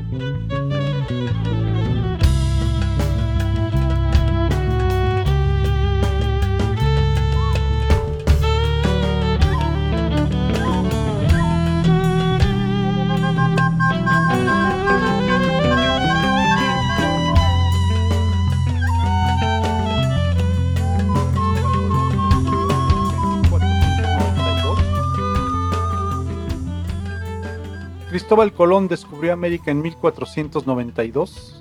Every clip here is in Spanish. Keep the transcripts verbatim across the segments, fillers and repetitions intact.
Cristóbal Colón descubrió América en mil cuatrocientos noventa y dos,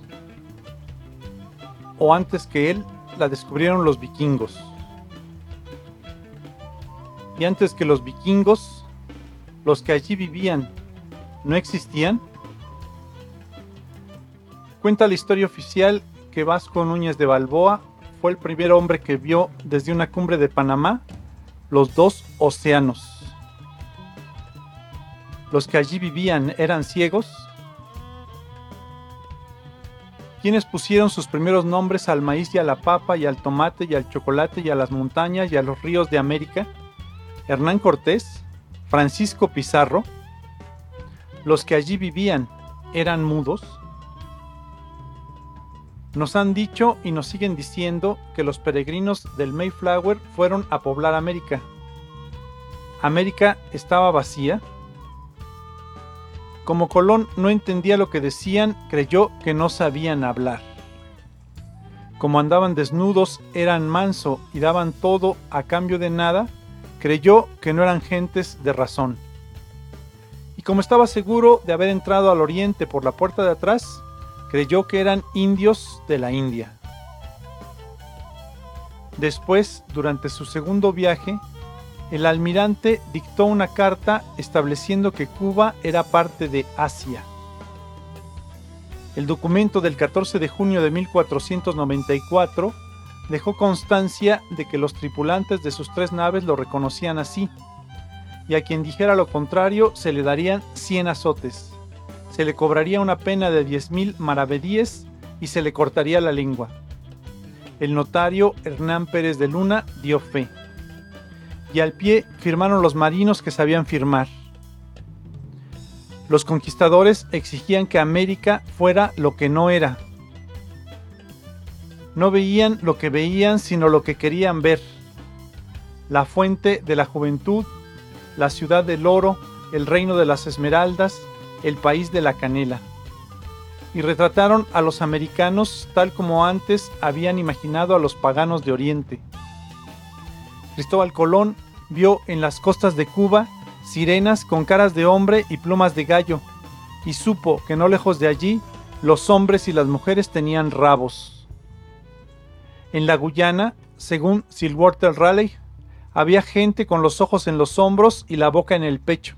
o antes que él la descubrieron los vikingos. Y antes que los vikingos, los que allí vivían no existían. Cuenta la historia oficial que Vasco Núñez de Balboa fue el primer hombre que vio desde una cumbre de Panamá los dos océanos. ¿Los que allí vivían eran ciegos? ¿Quiénes pusieron sus primeros nombres al maíz y a la papa y al tomate y al chocolate y a las montañas y a los ríos de América? ¿Hernán Cortés? ¿Francisco Pizarro? ¿Los que allí vivían eran mudos? Nos han dicho y nos siguen diciendo que los peregrinos del Mayflower fueron a poblar América. ¿América estaba vacía? Como Colón no entendía lo que decían, creyó que no sabían hablar. Como andaban desnudos, eran manso y daban todo a cambio de nada, creyó que no eran gentes de razón. Y como estaba seguro de haber entrado al oriente por la puerta de atrás, creyó que eran indios de la India. Después, durante su segundo viaje, el almirante dictó una carta estableciendo que Cuba era parte de Asia. El documento del catorce de junio de mil cuatrocientos noventa y cuatro dejó constancia de que los tripulantes de sus tres naves lo reconocían así, y a quien dijera lo contrario se le darían cien azotes, se le cobraría una pena de diez mil maravedíes y se le cortaría la lengua. El notario Hernán Pérez de Luna dio fe. Y al pie firmaron los marinos que sabían firmar. Los conquistadores exigían que América fuera lo que no era. No veían lo que veían, sino lo que querían ver. La fuente de la juventud, la ciudad del oro, el reino de las esmeraldas, el país de la canela. Y retrataron a los americanos tal como antes habían imaginado a los paganos de Oriente. Cristóbal Colón vio en las costas de Cuba sirenas con caras de hombre y plumas de gallo, y supo que no lejos de allí los hombres y las mujeres tenían rabos. En la Guyana, según Sir Walter Raleigh, había gente con los ojos en los hombros y la boca en el pecho.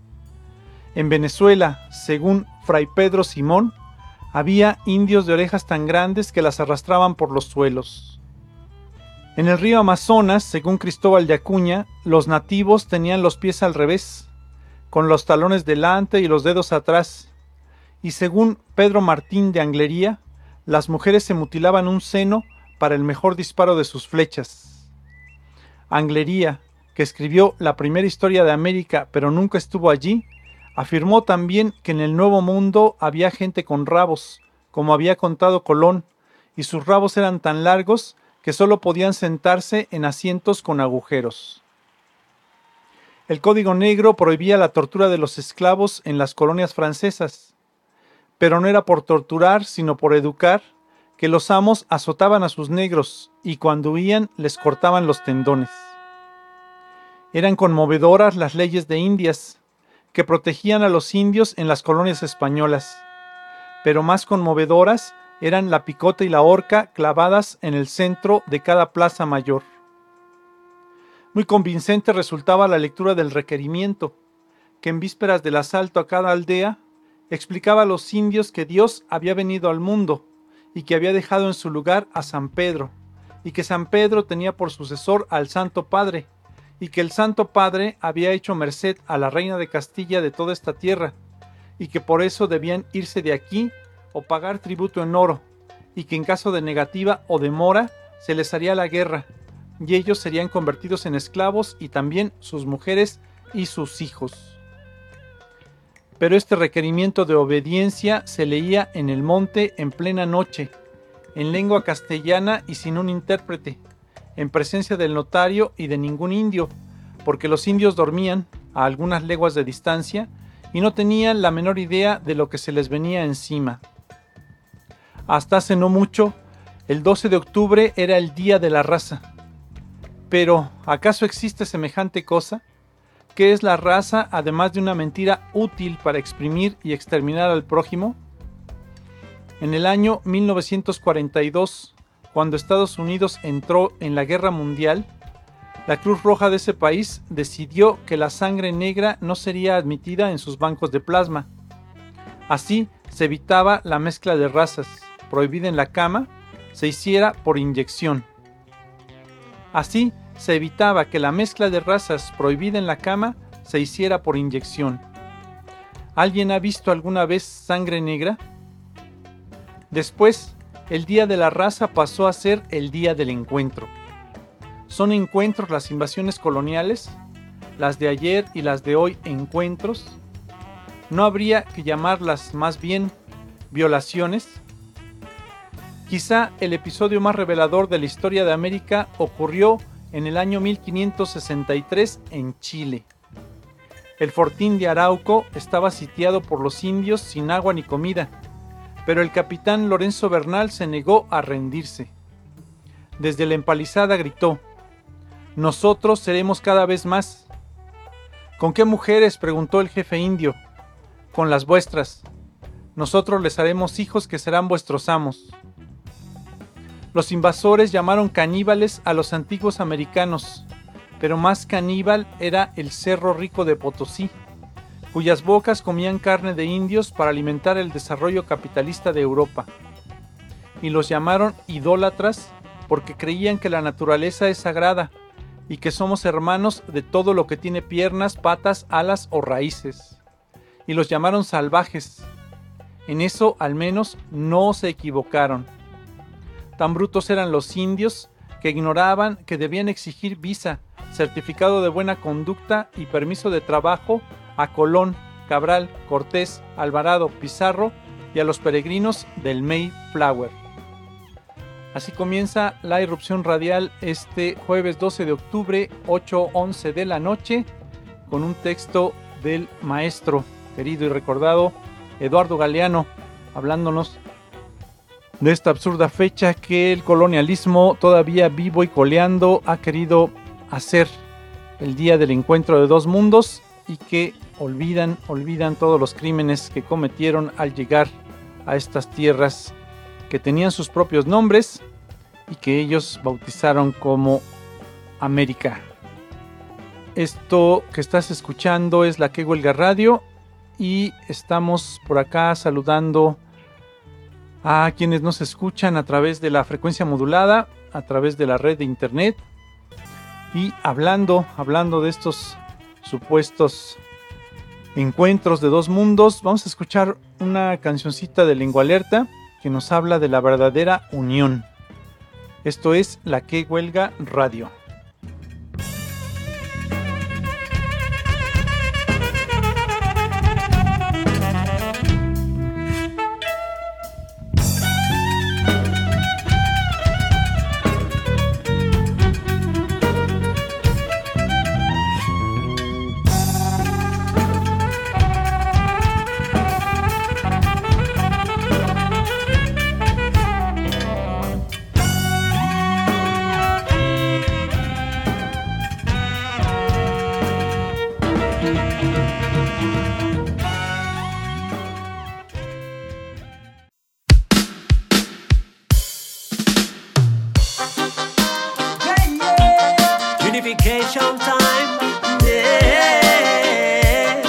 En Venezuela, según Fray Pedro Simón, había indios de orejas tan grandes que las arrastraban por los suelos. En el río Amazonas, según Cristóbal de Acuña, los nativos tenían los pies al revés, con los talones delante y los dedos atrás, y según Pedro Martín de Anglería, las mujeres se mutilaban un seno para el mejor disparo de sus flechas. Anglería, que escribió la primera historia de América pero nunca estuvo allí, afirmó también que en el Nuevo Mundo había gente con rabos, como había contado Colón, y sus rabos eran tan largos que solo podían sentarse en asientos con agujeros. El Código Negro prohibía la tortura de los esclavos en las colonias francesas, pero no era por torturar, sino por educar, que los amos azotaban a sus negros y cuando huían les cortaban los tendones. Eran conmovedoras las leyes de Indias, que protegían a los indios en las colonias españolas, pero más conmovedoras eran la picota y la horca clavadas en el centro de cada plaza mayor. Muy convincente resultaba la lectura del requerimiento, que en vísperas del asalto a cada aldea, explicaba a los indios que Dios había venido al mundo y que había dejado en su lugar a San Pedro, y que San Pedro tenía por sucesor al Santo Padre, y que el Santo Padre había hecho merced a la reina de Castilla de toda esta tierra, y que por eso debían irse de aquí o pagar tributo en oro, y que en caso de negativa o demora se les haría la guerra, y ellos serían convertidos en esclavos y también sus mujeres y sus hijos. pero este requerimiento de obediencia se leía en el monte en plena noche, en lengua castellana y sin un intérprete, en presencia del notario y de ningún indio, porque los indios dormían a algunas leguas de distancia y no tenían la menor idea de lo que se les venía encima. Hasta hace no mucho, el doce de octubre era el Día de la Raza. Pero, ¿acaso existe semejante cosa? ¿Qué es la raza además de una mentira útil para exprimir y exterminar al prójimo? En el año mil novecientos cuarenta y dos, cuando Estados Unidos entró en la Guerra Mundial, la Cruz Roja de ese país decidió que la sangre negra no sería admitida en sus bancos de plasma. Así se evitaba la mezcla de razas, prohibida en la cama, se hiciera por inyección. Así se evitaba que la mezcla de razas prohibida en la cama se hiciera por inyección. ¿Alguien ha visto alguna vez sangre negra? Después, el Día de la Raza pasó a ser el Día del Encuentro. ¿Son encuentros las invasiones coloniales? ¿Las de ayer y las de hoy encuentros? ¿No habría que llamarlas más bien violaciones? Quizá el episodio más revelador de la historia de América ocurrió en el año mil quinientos sesenta y tres en Chile. El fortín de Arauco estaba sitiado por los indios sin agua ni comida, pero el capitán Lorenzo Bernal se negó a rendirse. Desde la empalizada gritó: «Nosotros seremos cada vez más». «¿Con qué mujeres?», preguntó el jefe indio. «Con las vuestras. Nosotros les haremos hijos que serán vuestros amos». Los invasores llamaron caníbales a los antiguos americanos, pero más caníbal era el Cerro Rico de Potosí, cuyas bocas comían carne de indios para alimentar el desarrollo capitalista de Europa. Y los llamaron idólatras porque creían que la naturaleza es sagrada y que somos hermanos de todo lo que tiene piernas, patas, alas o raíces. Y los llamaron salvajes. En eso, al menos, no se equivocaron. Tan brutos eran los indios que ignoraban que debían exigir visa, certificado de buena conducta y permiso de trabajo a Colón, Cabral, Cortés, Alvarado, Pizarro y a los peregrinos del Mayflower. Así comienza la irrupción radial este jueves doce de octubre, ocho once de la noche, con un texto del maestro, querido y recordado, Eduardo Galeano, hablándonos de esta absurda fecha que el colonialismo, todavía vivo y coleando, ha querido hacer el día del encuentro de dos mundos y que olvidan, olvidan todos los crímenes que cometieron al llegar a estas tierras que tenían sus propios nombres y que ellos bautizaron como América. Esto que estás escuchando es La Que Huelga Radio y estamos por acá saludando a quienes nos escuchan a través de la frecuencia modulada, a través de la red de internet y hablando, hablando de estos supuestos encuentros de dos mundos. Vamos a escuchar una cancioncita de Lengua Alerta que nos habla de la verdadera unión. Esto es La Que Huelga Radio. Unification time, yeah.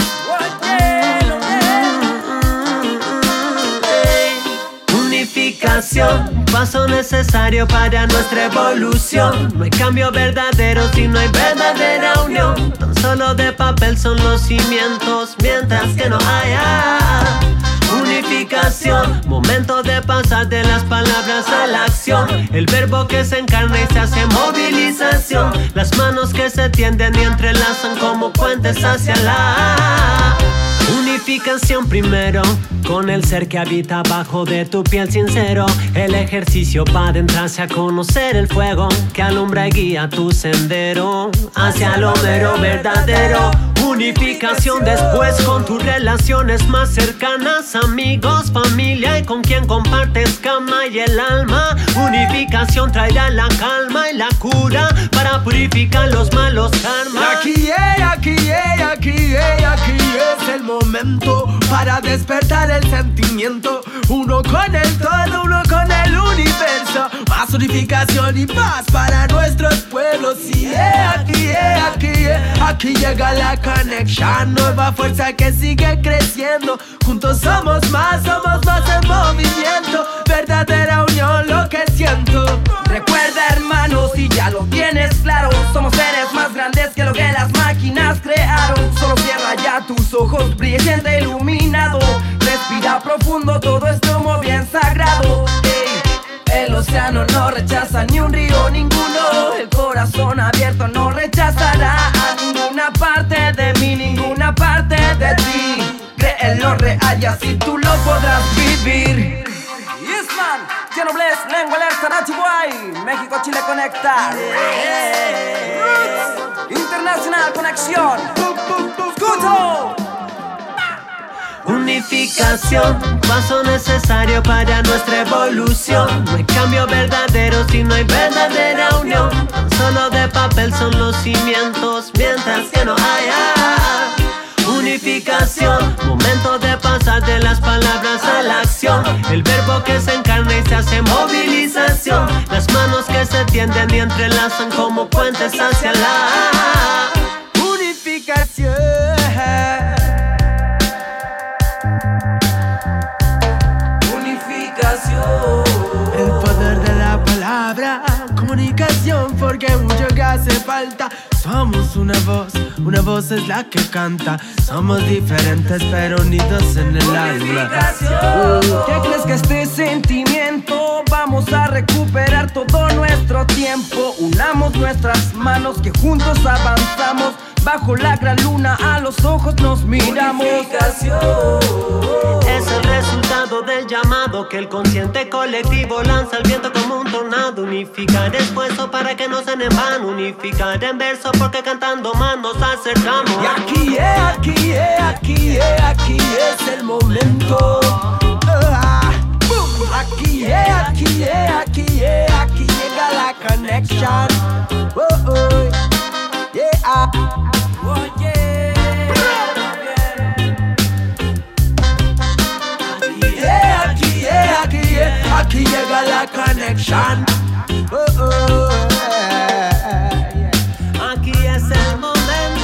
Unificación, paso necesario para nuestra evolución. No hay cambio verdadero si no hay verdadera unión. Tan solo de papel son los cimientos, mientras que no haya unificación. Momento de pasar de las palabras a la acción. El verbo que se encarna y se hace movilización. Las manos que se tienden y entrelazan como puentes hacia la unificación. Unificación primero, con el ser que habita bajo de tu piel sincero. El ejercicio para adentrarse a conocer el fuego que alumbra y guía tu sendero hacia lo mero verdadero. Unificación después con tus relaciones más cercanas, amigos, familia y con quien compartes cama y el alma. Unificación traerá la calma y la cura para purificar los malos karmas. Aquí es, aquí es, aquí es, aquí es el momento para despertar el sentimiento. Uno con el todo, uno con el universo. Más unificación y paz para nuestros pueblos. Y es, aquí es, aquí es, aquí llega la conexión. Nueva fuerza que sigue creciendo. Juntos somos más, somos más en movimiento. Verdadera unión, lo que siento. Recuerda, hermano, si ya lo tienes claro, somos seres más grandes que lo que las máquinas crearon. Solo cierra ya tus ojos, brilla y siente iluminado. Respira profundo, todo es como bien sagrado. Ey, el océano no rechaza ni un río ninguno. El corazón abierto no rechazará a ninguna parte de mí, ninguna parte de ti. Cree en lo real y así tú lo podrás vivir. Yes, man, Quiero Bless, Lengua Alerta, Nachi Boy, México, Chile Conecta. Roots, Internacional Conexión. Escucho. Unificación, paso necesario para nuestra evolución. No hay cambio verdadero si no hay verdadera unión. Tan solo de papel son los cimientos, mientras que no haya unificación. Momento de pasar de las palabras a la acción. El verbo que se encarna y se hace movilización. Las manos que se tienden y entrelazan como puentes hacia la unificación. El poder de la palabra, comunicación, porque mucho que hace falta. Somos una voz, una voz es la que canta. Somos diferentes pero unidos en el alma. ¿Qué crees que este sentimiento? Vamos a recuperar todo nuestro tiempo. Unamos nuestras manos que juntos avanzamos. Bajo la gran luna a los ojos nos miramos. Unificación es el resultado del llamado que el consciente colectivo lanza al viento como un tornado. Unificar esfuerzo para que no sean en vano. Unificar en verso porque cantando más nos acercamos. Y aquí es, aquí es, aquí es, aquí es el momento. Uh, aquí es, aquí es, aquí es, aquí llega la conexión. Uh, uh, yeah. Oh, yeah. Aquí es, aquí es, aquí llega la conexión. Uh, uh, yeah, yeah. Aquí es el momento.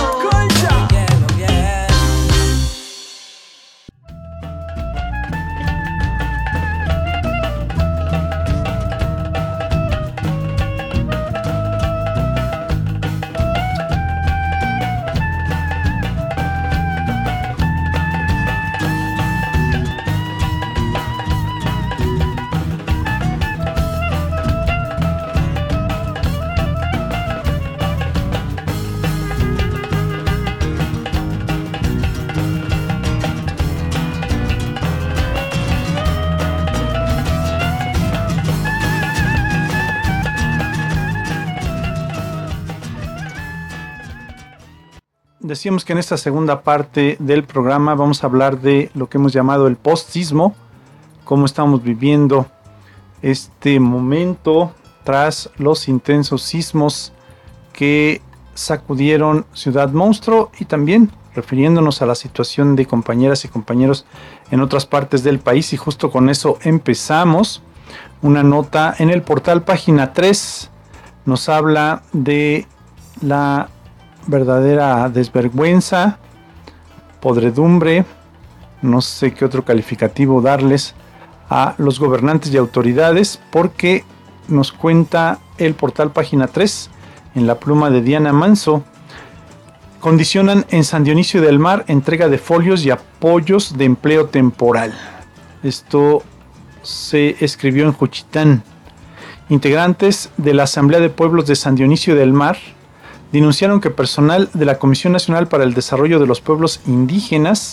Decíamos que en esta segunda parte del programa vamos a hablar de lo que hemos llamado el post-sismo, cómo estamos viviendo este momento tras los intensos sismos que sacudieron Ciudad Monstruo y también refiriéndonos a la situación de compañeras y compañeros en otras partes del país. Y justo con eso empezamos. Una nota en el portal Página tres nos habla de la verdadera desvergüenza, podredumbre, no sé qué otro calificativo darles a los gobernantes y autoridades, porque nos cuenta el portal Página tres en la pluma de Diana Manso. Condicionan en San Dionisio del Mar entrega de folios y apoyos de empleo temporal. Esto se escribió en Juchitán. Integrantes de la Asamblea de Pueblos de San Dionisio del Mar denunciaron que personal de la Comisión Nacional para el Desarrollo de los Pueblos Indígenas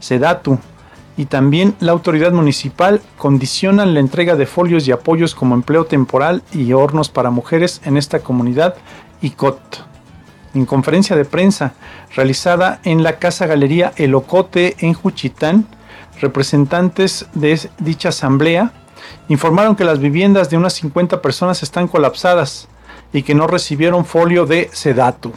Sedatu, y también la autoridad municipal condicionan la entrega de folios y apoyos como empleo temporal y hornos para mujeres en esta comunidad Icot. En conferencia de prensa realizada en la Casa Galería El Ocote en Juchitán, representantes de dicha asamblea informaron que las viviendas de unas cincuenta personas están colapsadas y que no recibieron folio de Sedatu.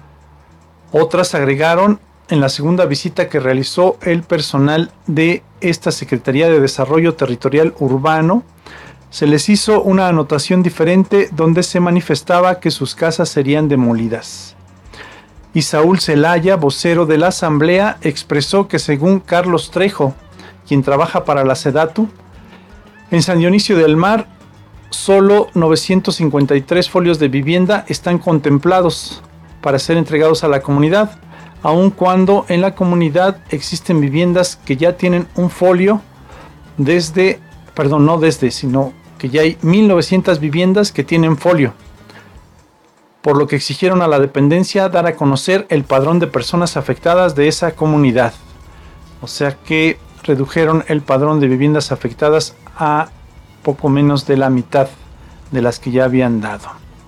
Otras agregaron en la segunda visita que realizó el personal de esta Secretaría de Desarrollo Territorial Urbano, se les hizo una anotación diferente donde se manifestaba que sus casas serían demolidas. Y Saúl Zelaya, vocero de la asamblea, expresó que según Carlos Trejo, quien trabaja para la Sedatu, en San Dionisio del Mar solo novecientos cincuenta y tres folios de vivienda están contemplados para ser entregados a la comunidad, aun cuando en la comunidad existen viviendas que ya tienen un folio desde, perdón, no desde, sino que ya hay mil novecientas viviendas que tienen folio, por lo que exigieron a la dependencia dar a conocer el padrón de personas afectadas de esa comunidad. O sea que redujeron el padrón de viviendas afectadas a poco menos de la mitad de las que ya habían dado.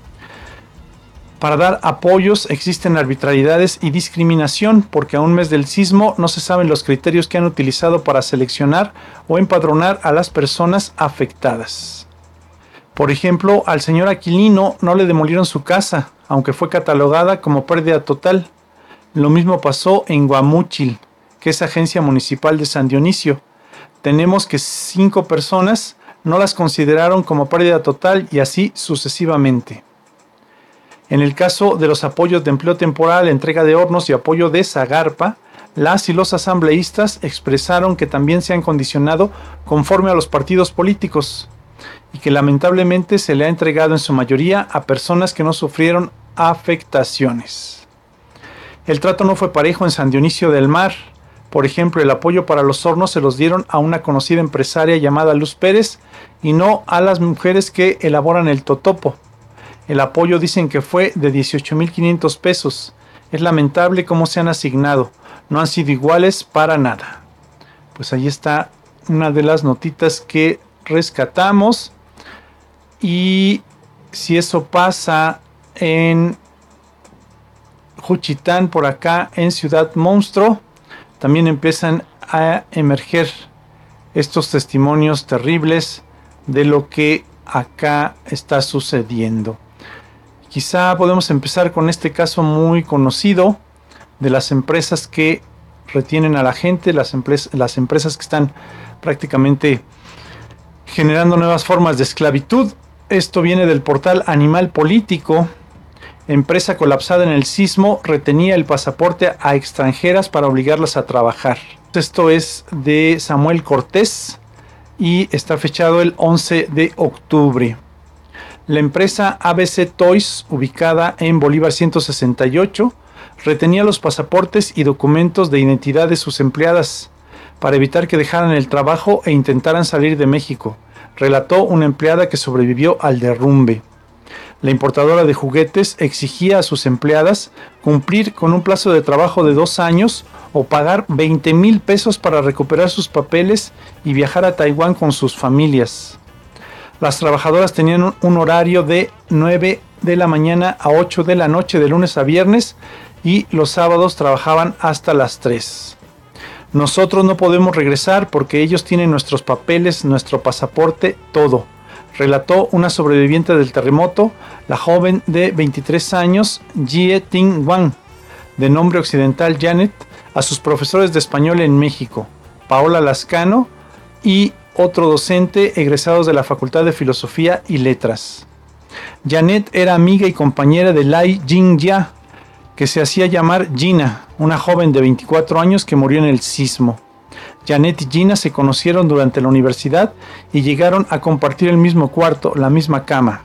Para dar apoyos existen arbitrariedades y discriminación porque a un mes del sismo no se saben los criterios que han utilizado para seleccionar o empadronar a las personas afectadas. Por ejemplo, al señor Aquilino no le demolieron su casa, aunque fue catalogada como pérdida total. Lo mismo pasó en Guamúchil, que es agencia municipal de San Dionisio. Tenemos que cinco personas no las consideraron como pérdida total y así sucesivamente. En el caso de los apoyos de empleo temporal, entrega de hornos y apoyo de Zagarpa, las y los asambleístas expresaron que también se han condicionado conforme a los partidos políticos y que lamentablemente se le ha entregado en su mayoría a personas que no sufrieron afectaciones. El trato no fue parejo en San Dionisio del Mar. Por ejemplo, el apoyo para los hornos se los dieron a una conocida empresaria llamada Luz Pérez y no a las mujeres que elaboran el totopo. El apoyo dicen que fue de dieciocho mil quinientos pesos. Es lamentable cómo se han asignado. No han sido iguales para nada. Pues ahí está una de las notitas que rescatamos. Y si eso pasa en Juchitán, por acá en Ciudad Monstruo, también empiezan a emerger estos testimonios terribles de lo que acá está sucediendo. Quizá podemos empezar con este caso muy conocido de las empresas que retienen a la gente, las, empres- las empresas que están prácticamente generando nuevas formas de esclavitud. Esto viene del portal Animal Político. Empresa colapsada en el sismo retenía el pasaporte a extranjeras para obligarlas a trabajar. Esto es de Samuel Cortés y está fechado el once de octubre. La empresa A B C Toys, ubicada en Bolívar ciento sesenta y ocho, retenía los pasaportes y documentos de identidad de sus empleadas para evitar que dejaran el trabajo e intentaran salir de México, relató una empleada que sobrevivió al derrumbe. La importadora de juguetes exigía a sus empleadas cumplir con un plazo de trabajo de dos años o pagar veinte mil pesos para recuperar sus papeles y viajar a Taiwán con sus familias. Las trabajadoras tenían un horario de nueve de la mañana a ocho de la noche de lunes a viernes y los sábados trabajaban hasta las tres. Nosotros no podemos regresar porque ellos tienen nuestros papeles, nuestro pasaporte, todo, relató una sobreviviente del terremoto, la joven de veintitrés años, Jie Ting Wang, de nombre occidental Janet, a sus profesores de español en México, Paola Lascano y otro docente egresados de la Facultad de Filosofía y Letras. Janet era amiga y compañera de Lai Jingjia, que se hacía llamar Gina, una joven de veinticuatro años que murió en el sismo. Janet y Gina se conocieron durante la universidad y llegaron a compartir el mismo cuarto, la misma cama.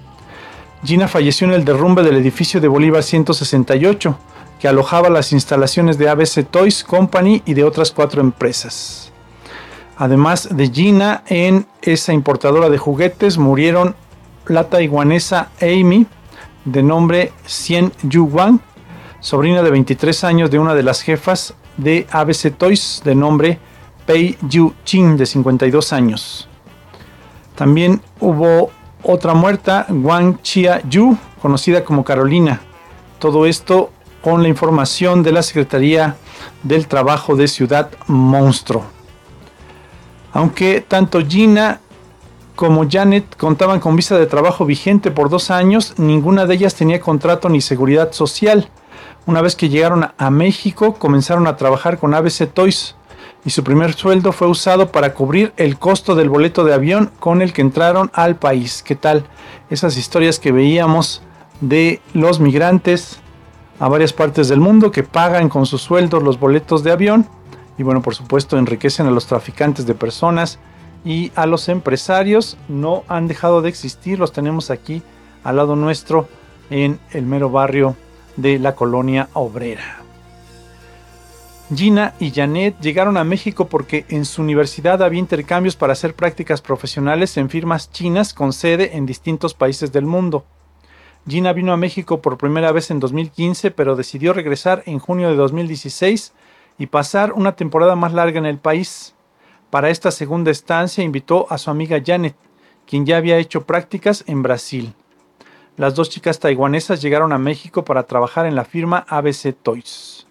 Gina falleció en el derrumbe del edificio de Bolívar ciento sesenta y ocho, que alojaba las instalaciones de A B C Toys Company y de otras cuatro empresas. Además de Gina, en esa importadora de juguetes murieron la taiwanesa Amy, de nombre Xian Yu Wang, sobrina de veintitrés años de una de las jefas, de A B C Toys de nombre Pei Yu Chin, de cincuenta y dos años. También hubo otra muerta, Wang Chia Yu, conocida como Carolina. Todo esto con la información de la Secretaría del Trabajo de Ciudad Monstruo. Aunque tanto Gina como Janet contaban con visa de trabajo vigente por dos años, ninguna de ellas tenía contrato ni seguridad social. Una vez que llegaron a México, comenzaron a trabajar con A B C Toys y su primer sueldo fue usado para cubrir el costo del boleto de avión con el que entraron al país. ¿Qué tal? Esas historias que veíamos de los migrantes a varias partes del mundo que pagan con sus sueldos los boletos de avión y bueno, por supuesto enriquecen a los traficantes de personas y a los empresarios. No han dejado de existir, los tenemos aquí al lado nuestro en el mero barrio de la colonia obrera. Gina y Janet llegaron a México porque en su universidad había intercambios para hacer prácticas profesionales en firmas chinas con sede en distintos países del mundo. Gina vino a México por primera vez en dos mil quince, pero decidió regresar en junio de dos mil dieciséis y pasar una temporada más larga en el país. Para esta segunda estancia invitó a su amiga Janet, quien ya había hecho prácticas en Brasil. Las dos chicas taiwanesas llegaron a México para trabajar en la firma A B C Toys.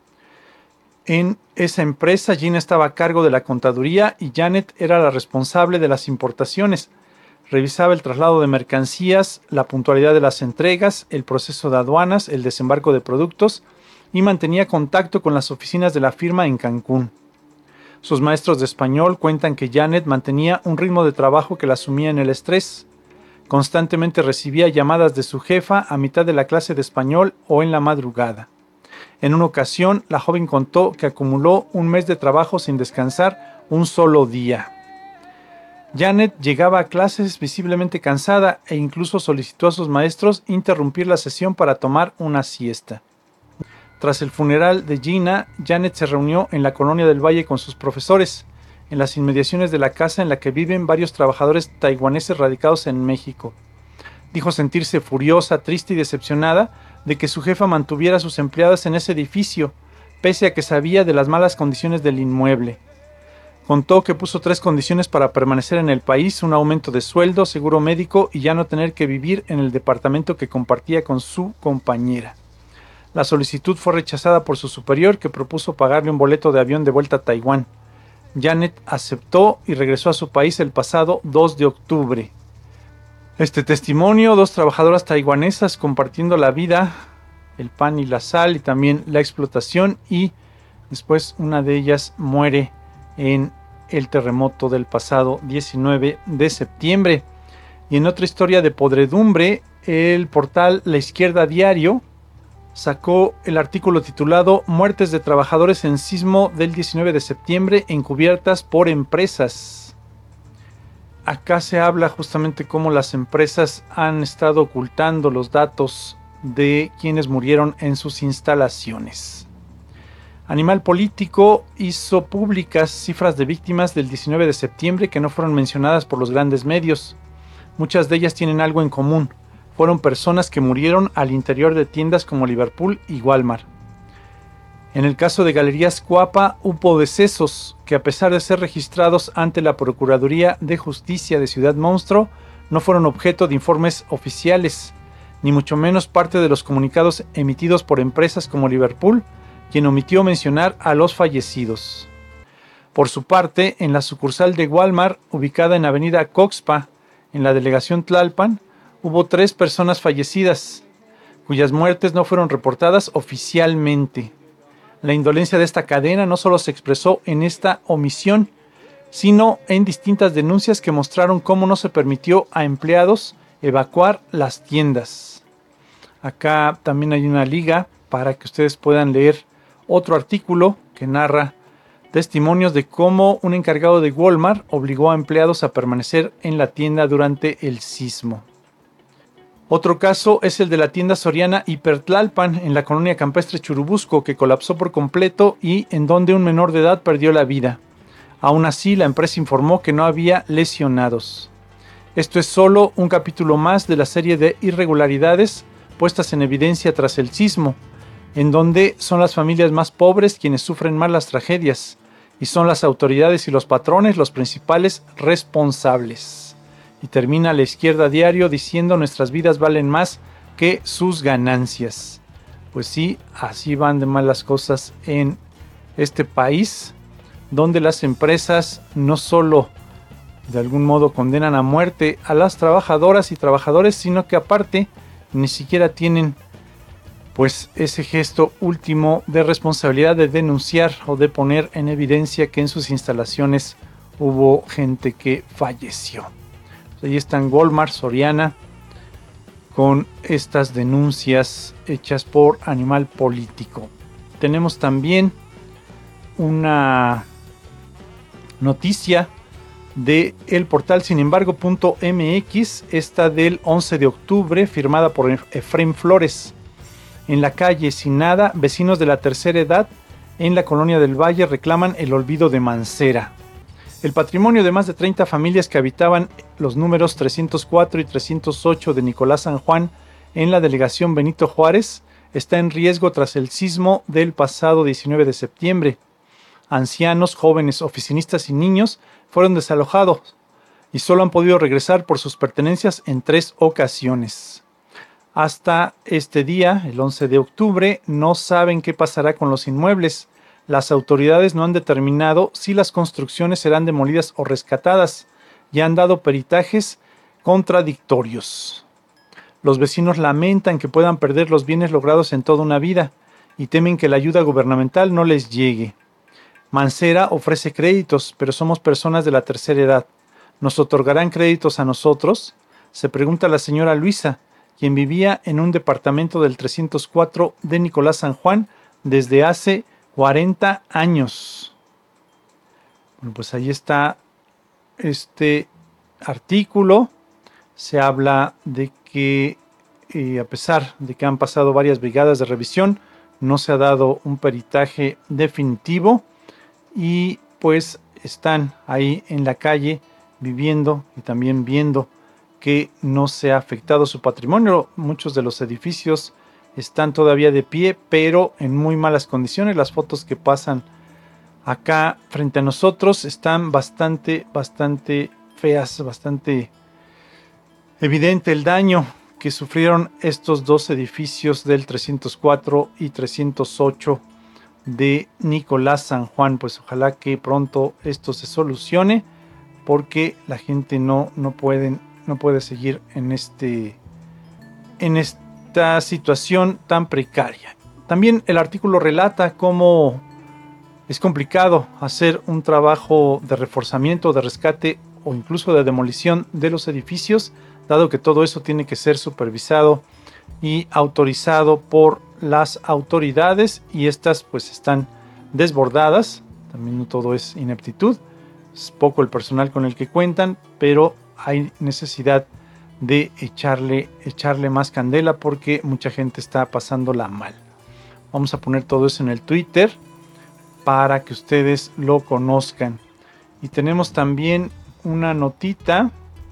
En esa empresa, Gina estaba a cargo de la contaduría y Janet era la responsable de las importaciones. Revisaba el traslado de mercancías, la puntualidad de las entregas, el proceso de aduanas, el desembarco de productos y mantenía contacto con las oficinas de la firma en Cancún. Sus maestros de español cuentan que Janet mantenía un ritmo de trabajo que la sumía en el estrés. Constantemente recibía llamadas de su jefa a mitad de la clase de español o en la madrugada. En una ocasión, la joven contó que acumuló un mes de trabajo sin descansar un solo día. Janet llegaba a clases visiblemente cansada e incluso solicitó a sus maestros interrumpir la sesión para tomar una siesta. Tras el funeral de Gina, Janet se reunió en la colonia del Valle con sus profesores, en las inmediaciones de la casa en la que viven varios trabajadores taiwaneses radicados en México. Dijo sentirse furiosa, triste y decepcionada de que su jefa mantuviera a sus empleadas en ese edificio, pese a que sabía de las malas condiciones del inmueble. Contó que puso tres condiciones para permanecer en el país: un aumento de sueldo, seguro médico y ya no tener que vivir en el departamento que compartía con su compañera. La solicitud fue rechazada por su superior, que propuso pagarle un boleto de avión de vuelta a Taiwán. Janet aceptó y regresó a su país el pasado dos de octubre. Este testimonio, dos trabajadoras taiwanesas compartiendo la vida, el pan y la sal y también la explotación, y después una de ellas muere en el terremoto del pasado diecinueve de septiembre. Y en otra historia de podredumbre, el portal La Izquierda Diario sacó el artículo titulado Muertes de trabajadores en sismo del diecinueve de septiembre encubiertas por empresas. Acá se habla justamente cómo las empresas han estado ocultando los datos de quienes murieron en sus instalaciones. Animal Político hizo públicas cifras de víctimas del diecinueve de septiembre que no fueron mencionadas por los grandes medios. Muchas de ellas tienen algo en común. Fueron personas que murieron al interior de tiendas como Liverpool y Walmart. En el caso de Galerías Cuapa hubo decesos que, a pesar de ser registrados ante la Procuraduría de Justicia de Ciudad Monstruo, no fueron objeto de informes oficiales, ni mucho menos parte de los comunicados emitidos por empresas como Liverpool, quien omitió mencionar a los fallecidos. Por su parte, en la sucursal de Walmart, ubicada en Avenida Coxpa, en la delegación Tlalpan, hubo tres personas fallecidas, cuyas muertes no fueron reportadas oficialmente. La indolencia de esta cadena no solo se expresó en esta omisión, sino en distintas denuncias que mostraron cómo no se permitió a empleados evacuar las tiendas. Acá también hay una liga para que ustedes puedan leer otro artículo que narra testimonios de cómo un encargado de Walmart obligó a empleados a permanecer en la tienda durante el sismo. Otro caso es el de la tienda soriana Hipertlalpan en la colonia campestre Churubusco, que colapsó por completo y en donde un menor de edad perdió la vida. Aún así, la empresa informó que no había lesionados. Esto es solo un capítulo más de la serie de irregularidades puestas en evidencia tras el sismo. en donde son las familias más pobres quienes sufren más las tragedias y son las autoridades y los patrones los principales responsables. Y termina La Izquierda Diario diciendo: nuestras vidas valen más que sus ganancias. Pues sí, así van de mal las cosas en este país, donde las empresas no solo de algún modo condenan a muerte a las trabajadoras y trabajadores, sino que aparte ni siquiera tienen pues ese gesto último de responsabilidad de denunciar o de poner en evidencia que en sus instalaciones hubo gente que falleció. Pues ahí están Walmart, Soriana, con estas denuncias hechas por Animal Político. Tenemos también una noticia de el portal sin embargo punto m x, esta del once de octubre, firmada por Efraín Flores. En la calle Sin Nada, vecinos de la tercera edad en la colonia del Valle reclaman el olvido de Mancera. El patrimonio de más de treinta familias que habitaban los números trescientos cuatro y trescientos ocho de Nicolás San Juan en la delegación Benito Juárez está en riesgo tras el sismo del pasado diecinueve de septiembre. Ancianos, jóvenes, oficinistas y niños fueron desalojados y solo han podido regresar por sus pertenencias en tres ocasiones. Hasta este día, el once de octubre, no saben qué pasará con los inmuebles. Las autoridades no han determinado si las construcciones serán demolidas o rescatadas y han dado peritajes contradictorios. Los vecinos lamentan que puedan perder los bienes logrados en toda una vida y temen que la ayuda gubernamental no les llegue. Mancera ofrece créditos, pero somos personas de la tercera edad. ¿Nos otorgarán créditos a nosotros?, se pregunta la señora Luisa, quien vivía en un departamento del trescientos cuatro de Nicolás San Juan desde hace cuarenta años. Bueno, pues ahí está este artículo. Se habla de que eh, a pesar de que han pasado varias brigadas de revisión, no se ha dado un peritaje definitivo y pues están ahí en la calle viviendo y también viendo que no se ha afectado su patrimonio. Muchos de los edificios están todavía de pie, pero en muy malas condiciones. Las fotos que pasan acá frente a nosotros están bastante, bastante feas, bastante evidente el daño que sufrieron estos dos edificios del trescientos cuatro y trescientos ocho de Nicolás San Juan. Pues ojalá que pronto esto se solucione, porque la gente no, no pueden no puede seguir en, este, en esta situación tan precaria. También el artículo relata cómo es complicado hacer un trabajo de reforzamiento, de rescate o incluso de demolición de los edificios, dado que todo eso tiene que ser supervisado y autorizado por las autoridades, y estas pues están desbordadas. También no todo es ineptitud, es poco el personal con el que cuentan, pero hay necesidad de echarle, echarle más candela porque mucha gente está pasándola mal. Vamos a poner todo eso en el Twitter para que ustedes lo conozcan. Y tenemos también una notita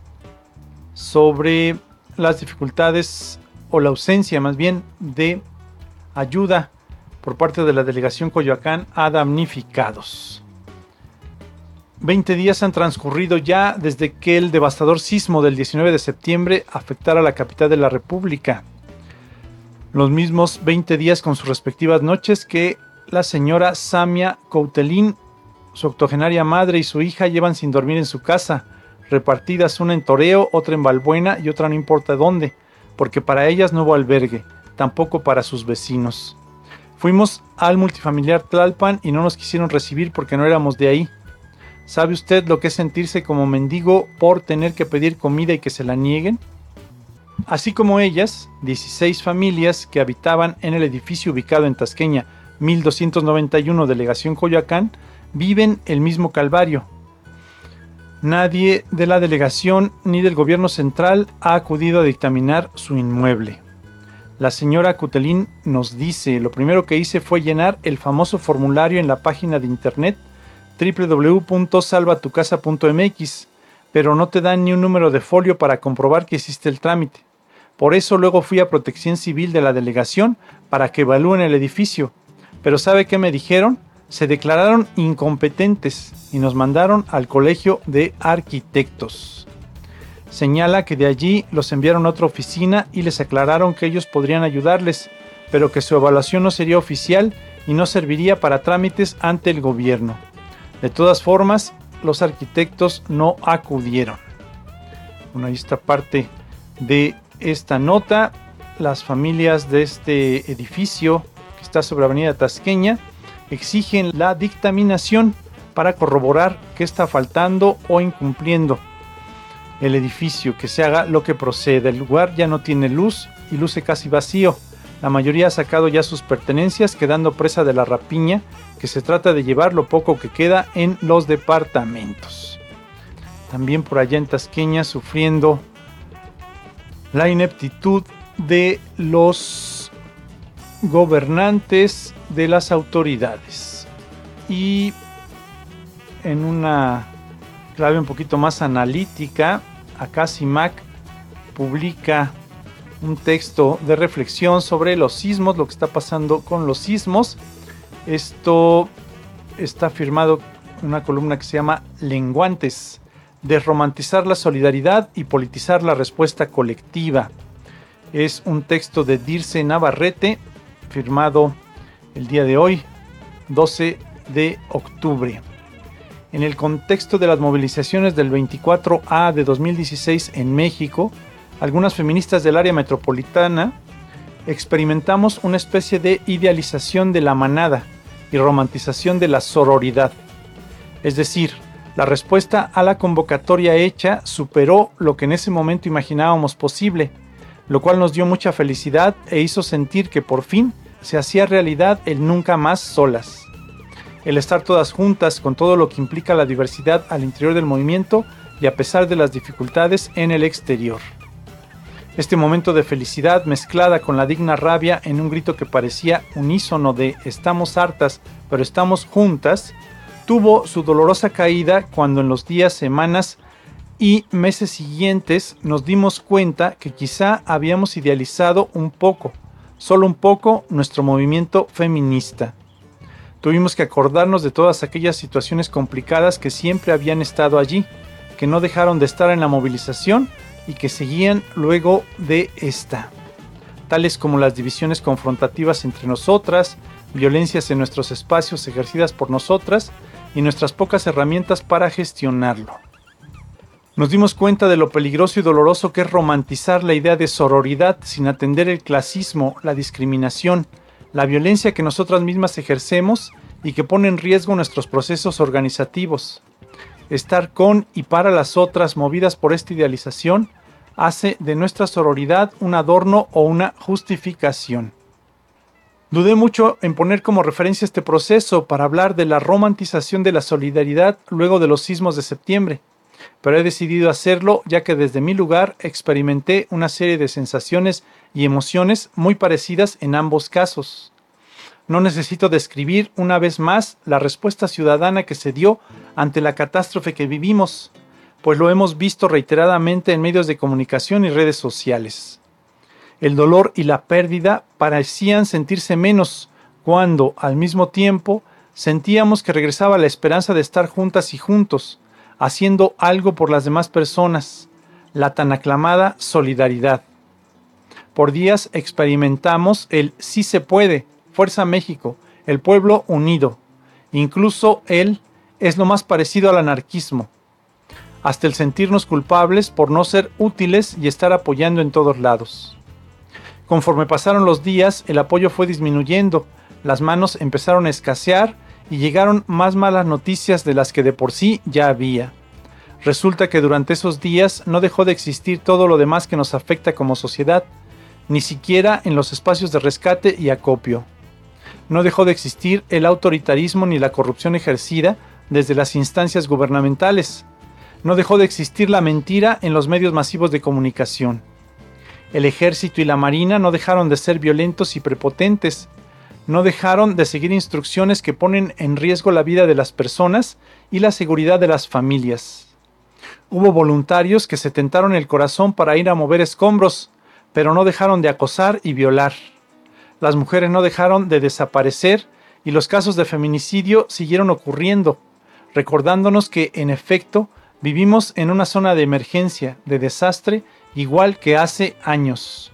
sobre las dificultades o la ausencia más bien de ayuda por parte de la delegación Coyoacán a damnificados. veinte días han transcurrido ya desde que el devastador sismo del diecinueve de septiembre afectara a la capital de la República. Los mismos veinte días con sus respectivas noches que la señora Samia Coutelín, su octogenaria madre y su hija llevan sin dormir en su casa, repartidas una en Toreo, otra en Balbuena y otra no importa dónde, porque para ellas no hubo albergue, tampoco para sus vecinos. Fuimos al multifamiliar Tlalpan y no nos quisieron recibir porque no éramos de ahí. ¿Sabe usted lo que es sentirse como mendigo por tener que pedir comida y que se la nieguen? Así como ellas, dieciséis familias que habitaban en el edificio ubicado en Tasqueña mil doscientos noventa y uno Delegación Coyoacán viven el mismo calvario. Nadie de la delegación ni del gobierno central ha acudido a dictaminar su inmueble. La señora Coutelín nos dice: lo primero que hice fue llenar el famoso formulario en la página de internet doble u doble u doble u punto salva tu casa punto m x, pero no te dan ni un número de folio para comprobar que hiciste el trámite. Por eso luego fui a Protección Civil de la delegación para que evalúen el edificio. Pero ¿sabe qué me dijeron? Se declararon incompetentes y nos mandaron al Colegio de Arquitectos. Señala que de allí los enviaron a otra oficina y les aclararon que ellos podrían ayudarles, pero que su evaluación no sería oficial y no serviría para trámites ante el gobierno. De todas formas, los arquitectos no acudieron. Bueno, ahí está parte de esta nota. Las familias de este edificio que está sobre Avenida Tasqueña exigen la dictaminación para corroborar qué está faltando o incumpliendo el edificio, que se haga lo que procede. El lugar ya no tiene luz y luce casi vacío. La mayoría ha sacado ya sus pertenencias, quedando presa de la rapiña, que se trata de llevar lo poco que queda en los departamentos. También por allá en Tasqueña sufriendo la ineptitud de los gobernantes, de las autoridades. Y en una clave un poquito más analítica, acá CIMAC publica un texto de reflexión sobre los sismos, lo que está pasando con los sismos. Esto está firmado en una columna que se llama Lenguantes: desromantizar la solidaridad y politizar la respuesta colectiva. Es un texto de Dirce Navarrete, firmado el día de hoy, doce de octubre. En el contexto de las movilizaciones del veinticuatro A de dos mil dieciséis en México, algunas feministas del área metropolitana experimentamos una especie de idealización de la manada y romantización de la sororidad. Es decir, la respuesta a la convocatoria hecha superó lo que en ese momento imaginábamos posible, lo cual nos dio mucha felicidad e hizo sentir que por fin se hacía realidad el nunca más solas. El estar todas juntas con todo lo que implica la diversidad al interior del movimiento y a pesar de las dificultades en el exterior. Este momento de felicidad mezclada con la digna rabia en un grito que parecía unísono de estamos hartas pero estamos juntas, tuvo su dolorosa caída cuando en los días, semanas y meses siguientes nos dimos cuenta que quizá habíamos idealizado un poco, solo un poco, nuestro movimiento feminista. Tuvimos que acordarnos de todas aquellas situaciones complicadas que siempre habían estado allí, que no dejaron de estar en la movilización y que seguían luego de esta, tales como las divisiones confrontativas entre nosotras, violencias en nuestros espacios ejercidas por nosotras y nuestras pocas herramientas para gestionarlo. Nos dimos cuenta de lo peligroso y doloroso que es romantizar la idea de sororidad sin atender el clasismo, la discriminación, la violencia que nosotras mismas ejercemos y que pone en riesgo nuestros procesos organizativos. Estar con y para las otras movidas por esta idealización hace de nuestra sororidad un adorno o una justificación. Dudé mucho en poner como referencia este proceso para hablar de la romantización de la solidaridad luego de los sismos de septiembre, pero he decidido hacerlo ya que desde mi lugar experimenté una serie de sensaciones y emociones muy parecidas en ambos casos. No necesito describir una vez más la respuesta ciudadana que se dio ante la catástrofe que vivimos, pues lo hemos visto reiteradamente en medios de comunicación y redes sociales. El dolor y la pérdida parecían sentirse menos cuando, al mismo tiempo, sentíamos que regresaba la esperanza de estar juntas y juntos, haciendo algo por las demás personas, la tan aclamada solidaridad. Por días experimentamos el sí se puede, Fuerza México, el pueblo unido. Incluso él es lo más parecido al anarquismo, hasta el sentirnos culpables por no ser útiles y estar apoyando en todos lados. Conforme pasaron los días, el apoyo fue disminuyendo, las manos empezaron a escasear y llegaron más malas noticias de las que de por sí ya había. Resulta que durante esos días no dejó de existir todo lo demás que nos afecta como sociedad, ni siquiera en los espacios de rescate y acopio. No dejó de existir el autoritarismo ni la corrupción ejercida desde las instancias gubernamentales. No dejó de existir la mentira en los medios masivos de comunicación. El ejército y la marina no dejaron de ser violentos y prepotentes. No dejaron de seguir instrucciones que ponen en riesgo la vida de las personas y la seguridad de las familias. Hubo voluntarios que se tentaron el corazón para ir a mover escombros, pero no dejaron de acosar y violar. Las mujeres no dejaron de desaparecer y los casos de feminicidio siguieron ocurriendo, recordándonos que, en efecto, vivimos en una zona de emergencia, de desastre, igual que hace años.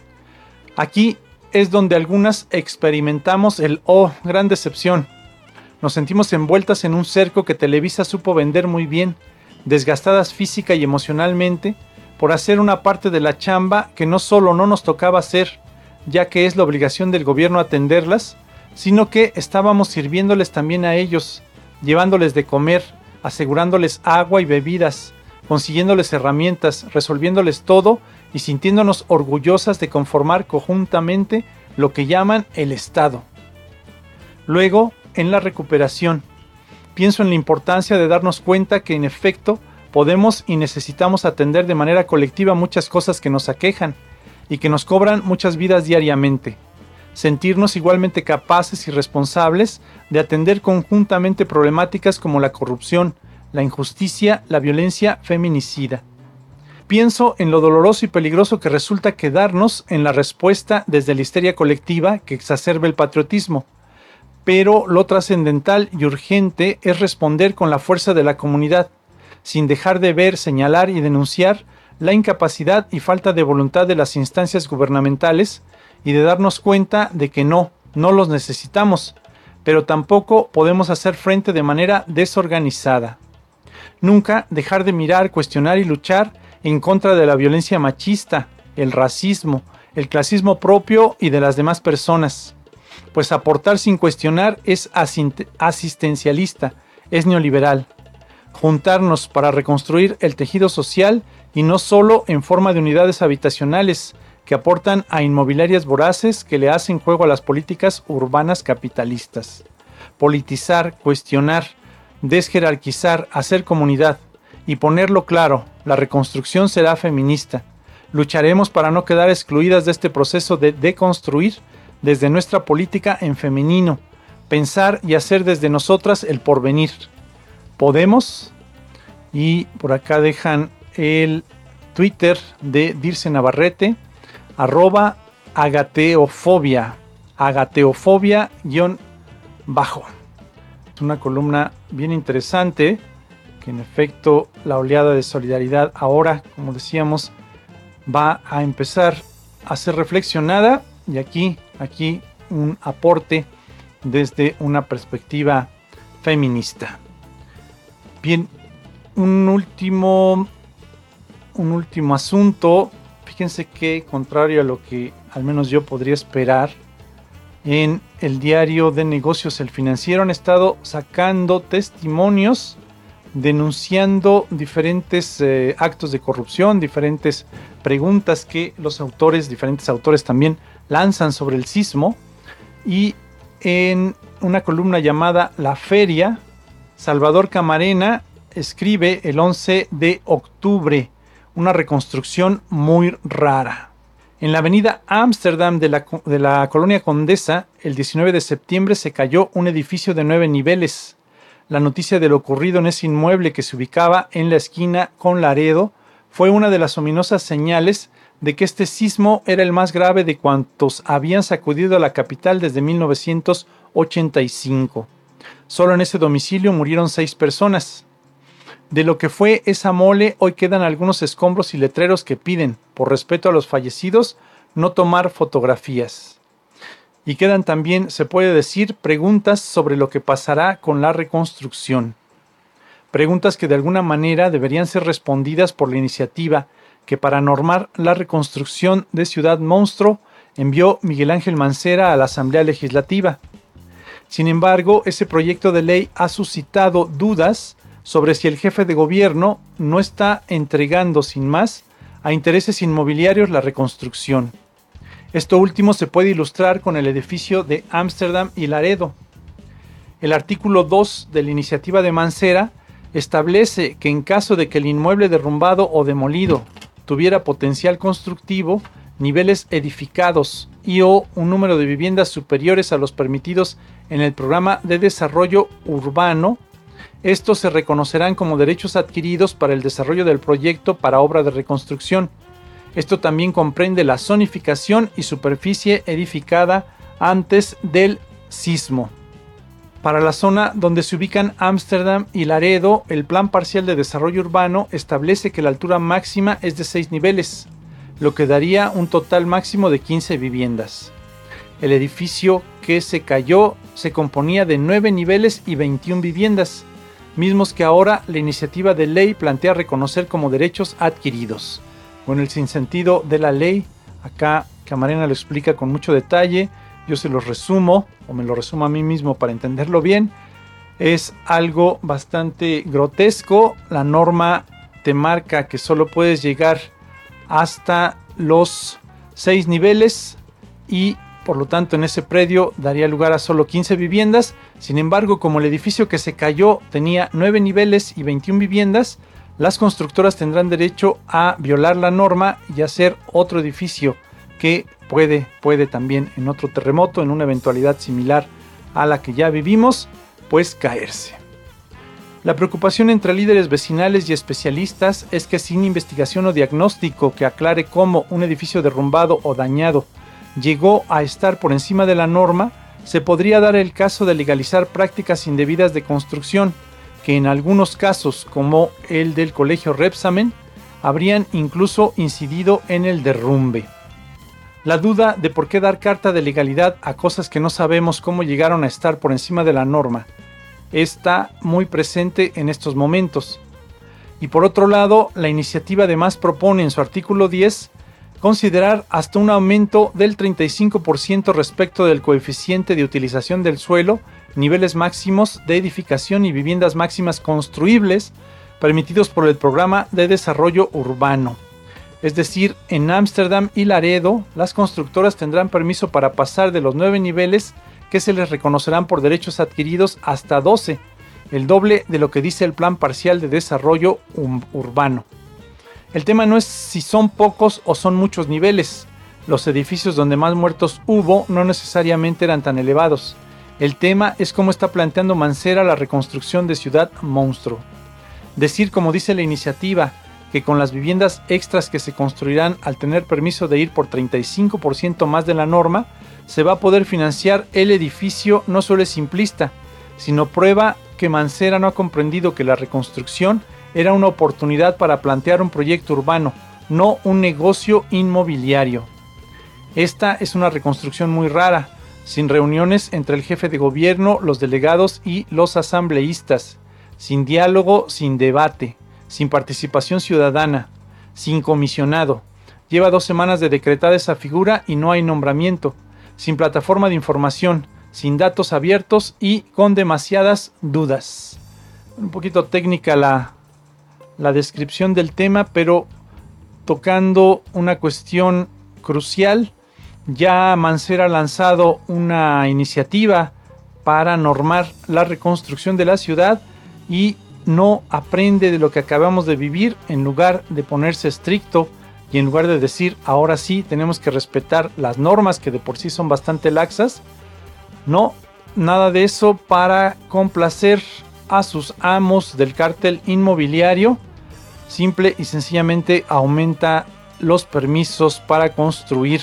Aquí es donde algunas experimentamos el oh, gran decepción. Nos sentimos envueltas en un cerco que Televisa supo vender muy bien, desgastadas física y emocionalmente, por hacer una parte de la chamba que no solo no nos tocaba hacer, ya que es la obligación del gobierno atenderlas, sino que estábamos sirviéndoles también a ellos, llevándoles de comer, asegurándoles agua y bebidas, consiguiéndoles herramientas, resolviéndoles todo y sintiéndonos orgullosas de conformar conjuntamente lo que llaman el Estado. Luego, en la recuperación, pienso en la importancia de darnos cuenta que en efecto podemos y necesitamos atender de manera colectiva muchas cosas que nos aquejan y que nos cobran muchas vidas diariamente. Sentirnos igualmente capaces y responsables de atender conjuntamente problemáticas como la corrupción, la injusticia, la violencia feminicida. Pienso en lo doloroso y peligroso que resulta quedarnos en la respuesta desde la histeria colectiva que exacerba el patriotismo. Pero lo trascendental y urgente es responder con la fuerza de la comunidad, sin dejar de ver, señalar y denunciar la incapacidad y falta de voluntad de las instancias gubernamentales y de darnos cuenta de que no, no los necesitamos, pero tampoco podemos hacer frente de manera desorganizada. Nunca dejar de mirar, cuestionar y luchar en contra de la violencia machista, el racismo, el clasismo propio y de las demás personas. Pues aportar sin cuestionar es asistencialista, es neoliberal. Juntarnos para reconstruir el tejido social y no solo en forma de unidades habitacionales que aportan a inmobiliarias voraces que le hacen juego a las políticas urbanas capitalistas. Politizar, cuestionar, desjerarquizar, hacer comunidad y ponerlo claro, la reconstrucción será feminista. Lucharemos para no quedar excluidas de este proceso de deconstruir desde nuestra política en femenino, pensar y hacer desde nosotras el porvenir. ¿Podemos? Y por acá dejan el Twitter de Dirce Navarrete, arroba agateofobia, agateofobia guión bajo. Es una columna bien interesante, que en efecto la oleada de solidaridad ahora, como decíamos, va a empezar a ser reflexionada, y aquí, aquí un aporte desde una perspectiva feminista. Bien, un último, un último asunto. Fíjense que, contrario a lo que al menos yo podría esperar, en el diario de negocios El Financiero han estado sacando testimonios denunciando diferentes eh, actos de corrupción, diferentes preguntas que los autores, diferentes autores también lanzan sobre el sismo. Y en una columna llamada La Feria, Salvador Camarena escribe el once de octubre, una reconstrucción muy rara. En la avenida Ámsterdam de la, de la Colonia Condesa, el diecinueve de septiembre se cayó un edificio de nueve niveles. La noticia de lo ocurrido en ese inmueble que se ubicaba en la esquina con Laredo fue una de las ominosas señales de que este sismo era el más grave de cuantos habían sacudido a la capital desde mil novecientos ochenta y cinco. Solo en ese domicilio murieron seis personas. De lo que fue esa mole, hoy quedan algunos escombros y letreros que piden, por respeto a los fallecidos, no tomar fotografías. Y quedan también, se puede decir, preguntas sobre lo que pasará con la reconstrucción. Preguntas que de alguna manera deberían ser respondidas por la iniciativa que, para normar la reconstrucción de Ciudad Monstruo, envió Miguel Ángel Mancera a la Asamblea Legislativa. Sin embargo, ese proyecto de ley ha suscitado dudas sobre si el jefe de gobierno no está entregando sin más a intereses inmobiliarios la reconstrucción. Esto último se puede ilustrar con el edificio de Ámsterdam y Laredo. El artículo dos de la iniciativa de Mancera establece que en caso de que el inmueble derrumbado o demolido tuviera potencial constructivo, niveles edificados y o un número de viviendas superiores a los permitidos en el programa de desarrollo urbano, estos se reconocerán como derechos adquiridos para el desarrollo del proyecto para obra de reconstrucción. Esto también comprende la zonificación y superficie edificada antes del sismo. Para la zona donde se ubican Ámsterdam y Laredo, el Plan Parcial de Desarrollo Urbano establece que la altura máxima es de seis niveles, lo que daría un total máximo de quince viviendas. El edificio que se cayó se componía de nueve niveles y veintiuna viviendas, mismos que ahora la iniciativa de ley plantea reconocer como derechos adquiridos. Bueno, el sinsentido de la ley, acá Camarena lo explica con mucho detalle, yo se los resumo, o me lo resumo a mí mismo para entenderlo bien. Es algo bastante grotesco. La norma te marca que solo puedes llegar hasta los seis niveles y por lo tanto en ese predio daría lugar a solo quince viviendas. Sin embargo, como el edificio que se cayó tenía nueve niveles y veintiuna viviendas, las constructoras tendrán derecho a violar la norma y hacer otro edificio que puede, puede también en otro terremoto, en una eventualidad similar a la que ya vivimos, pues caerse. La preocupación entre líderes vecinales y especialistas es que sin investigación o diagnóstico que aclare cómo un edificio derrumbado o dañado llegó a estar por encima de la norma, se podría dar el caso de legalizar prácticas indebidas de construcción, que en algunos casos, como el del Colegio Rebsamen, habrían incluso incidido en el derrumbe. La duda de por qué dar carta de legalidad a cosas que no sabemos cómo llegaron a estar por encima de la norma está muy presente en estos momentos. Y por otro lado, la iniciativa además propone en su artículo diez considerar hasta un aumento del treinta y cinco por ciento respecto del coeficiente de utilización del suelo, niveles máximos de edificación y viviendas máximas construibles permitidos por el Programa de Desarrollo Urbano. Es decir, en Ámsterdam y Laredo, las constructoras tendrán permiso para pasar de los nueve niveles que se les reconocerán por derechos adquiridos hasta doce, el doble de lo que dice el Plan Parcial de Desarrollo Urbano. El tema no es si son pocos o son muchos niveles. Los edificios donde más muertos hubo no necesariamente eran tan elevados. El tema es cómo está planteando Mancera la reconstrucción de Ciudad Monstruo. Decir, como dice la iniciativa, que con las viviendas extras que se construirán al tener permiso de ir por treinta y cinco por ciento más de la norma, se va a poder financiar el edificio no solo es simplista, sino prueba que Mancera no ha comprendido que la reconstrucción era una oportunidad para plantear un proyecto urbano, no un negocio inmobiliario. Esta es una reconstrucción muy rara, sin reuniones entre el jefe de gobierno, los delegados y los asambleístas, sin diálogo, sin debate, sin participación ciudadana, sin comisionado. Lleva dos semanas de decretada esa figura y no hay nombramiento, sin plataforma de información, sin datos abiertos y con demasiadas dudas. Un poquito técnica la, la descripción del tema, pero tocando una cuestión crucial. Ya Mancera ha lanzado una iniciativa para normar la reconstrucción de la ciudad y no aprende de lo que acabamos de vivir. En lugar de ponerse estricto y en lugar de decir ahora sí tenemos que respetar las normas que de por sí son bastante laxas, no, nada de eso para complacer a sus amos del cártel inmobiliario. Simple y sencillamente aumenta los permisos para construir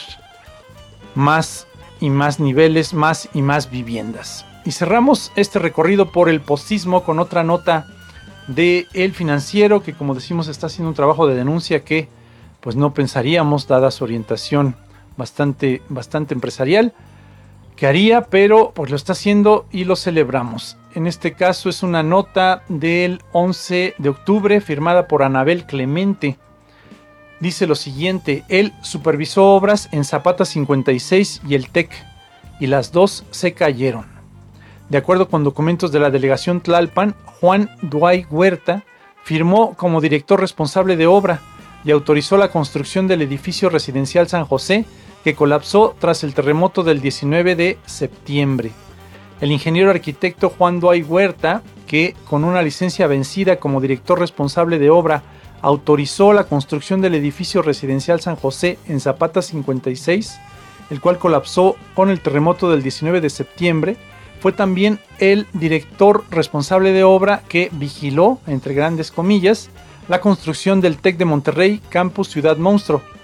más y más niveles, más y más viviendas. Y cerramos este recorrido por el postismo con otra nota de El Financiero, que como decimos está haciendo un trabajo de denuncia que pues no pensaríamos, dada su orientación bastante, bastante empresarial, que haría, pero pues lo está haciendo y lo celebramos. En este caso es una nota del once de octubre firmada por Anabel Clemente. Dice lo siguiente: él supervisó obras en Zapata cincuenta y seis y el TEC, y las dos se cayeron. De acuerdo con documentos de la delegación Tlalpan, Juan Duay Huerta firmó como director responsable de obra y autorizó la construcción del edificio residencial San José, que colapsó tras el terremoto del diecinueve de septiembre. El ingeniero arquitecto Juan Duay Huerta, que con una licencia vencida como director responsable de obra autorizó la construcción del edificio residencial San José en Zapata cincuenta y seis, el cual colapsó con el terremoto del diecinueve de septiembre, fue también el director responsable de obra que vigiló, entre grandes comillas, la construcción del TEC de Monterrey, Campus Ciudad Monstruo,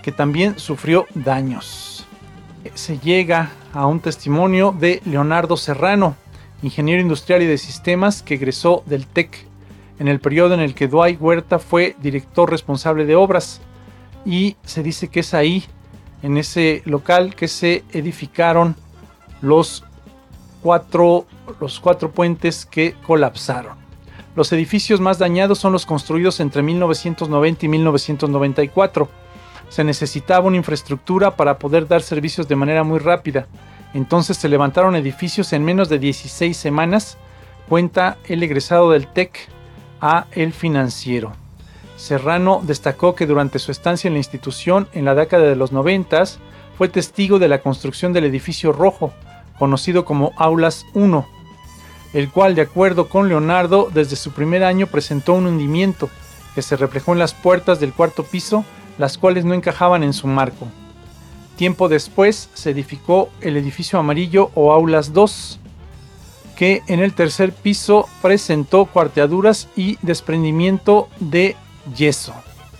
que también sufrió daños. Se llega a un testimonio de Leonardo Serrano, ingeniero industrial y de sistemas que egresó del TEC en el periodo en el que Dwight Huerta fue director responsable de obras, y se dice que es ahí, en ese local, que se edificaron los cuatro, los cuatro puentes que colapsaron. Los edificios más dañados son los construidos entre mil novecientos noventa y mil novecientos noventa y cuatro. Se necesitaba una infraestructura para poder dar servicios de manera muy rápida. Entonces se levantaron edificios en menos de dieciséis semanas, cuenta el egresado del TEC a El Financiero. Serrano destacó que durante su estancia en la institución en la década de los noventas fue testigo de la construcción del edificio rojo, conocido como Aulas uno, el cual, de acuerdo con Leonardo, desde su primer año presentó un hundimiento que se reflejó en las puertas del cuarto piso, las cuales no encajaban en su marco. Tiempo después se edificó el edificio amarillo o Aulas dos, que en el tercer piso presentó cuarteaduras y desprendimiento de yeso.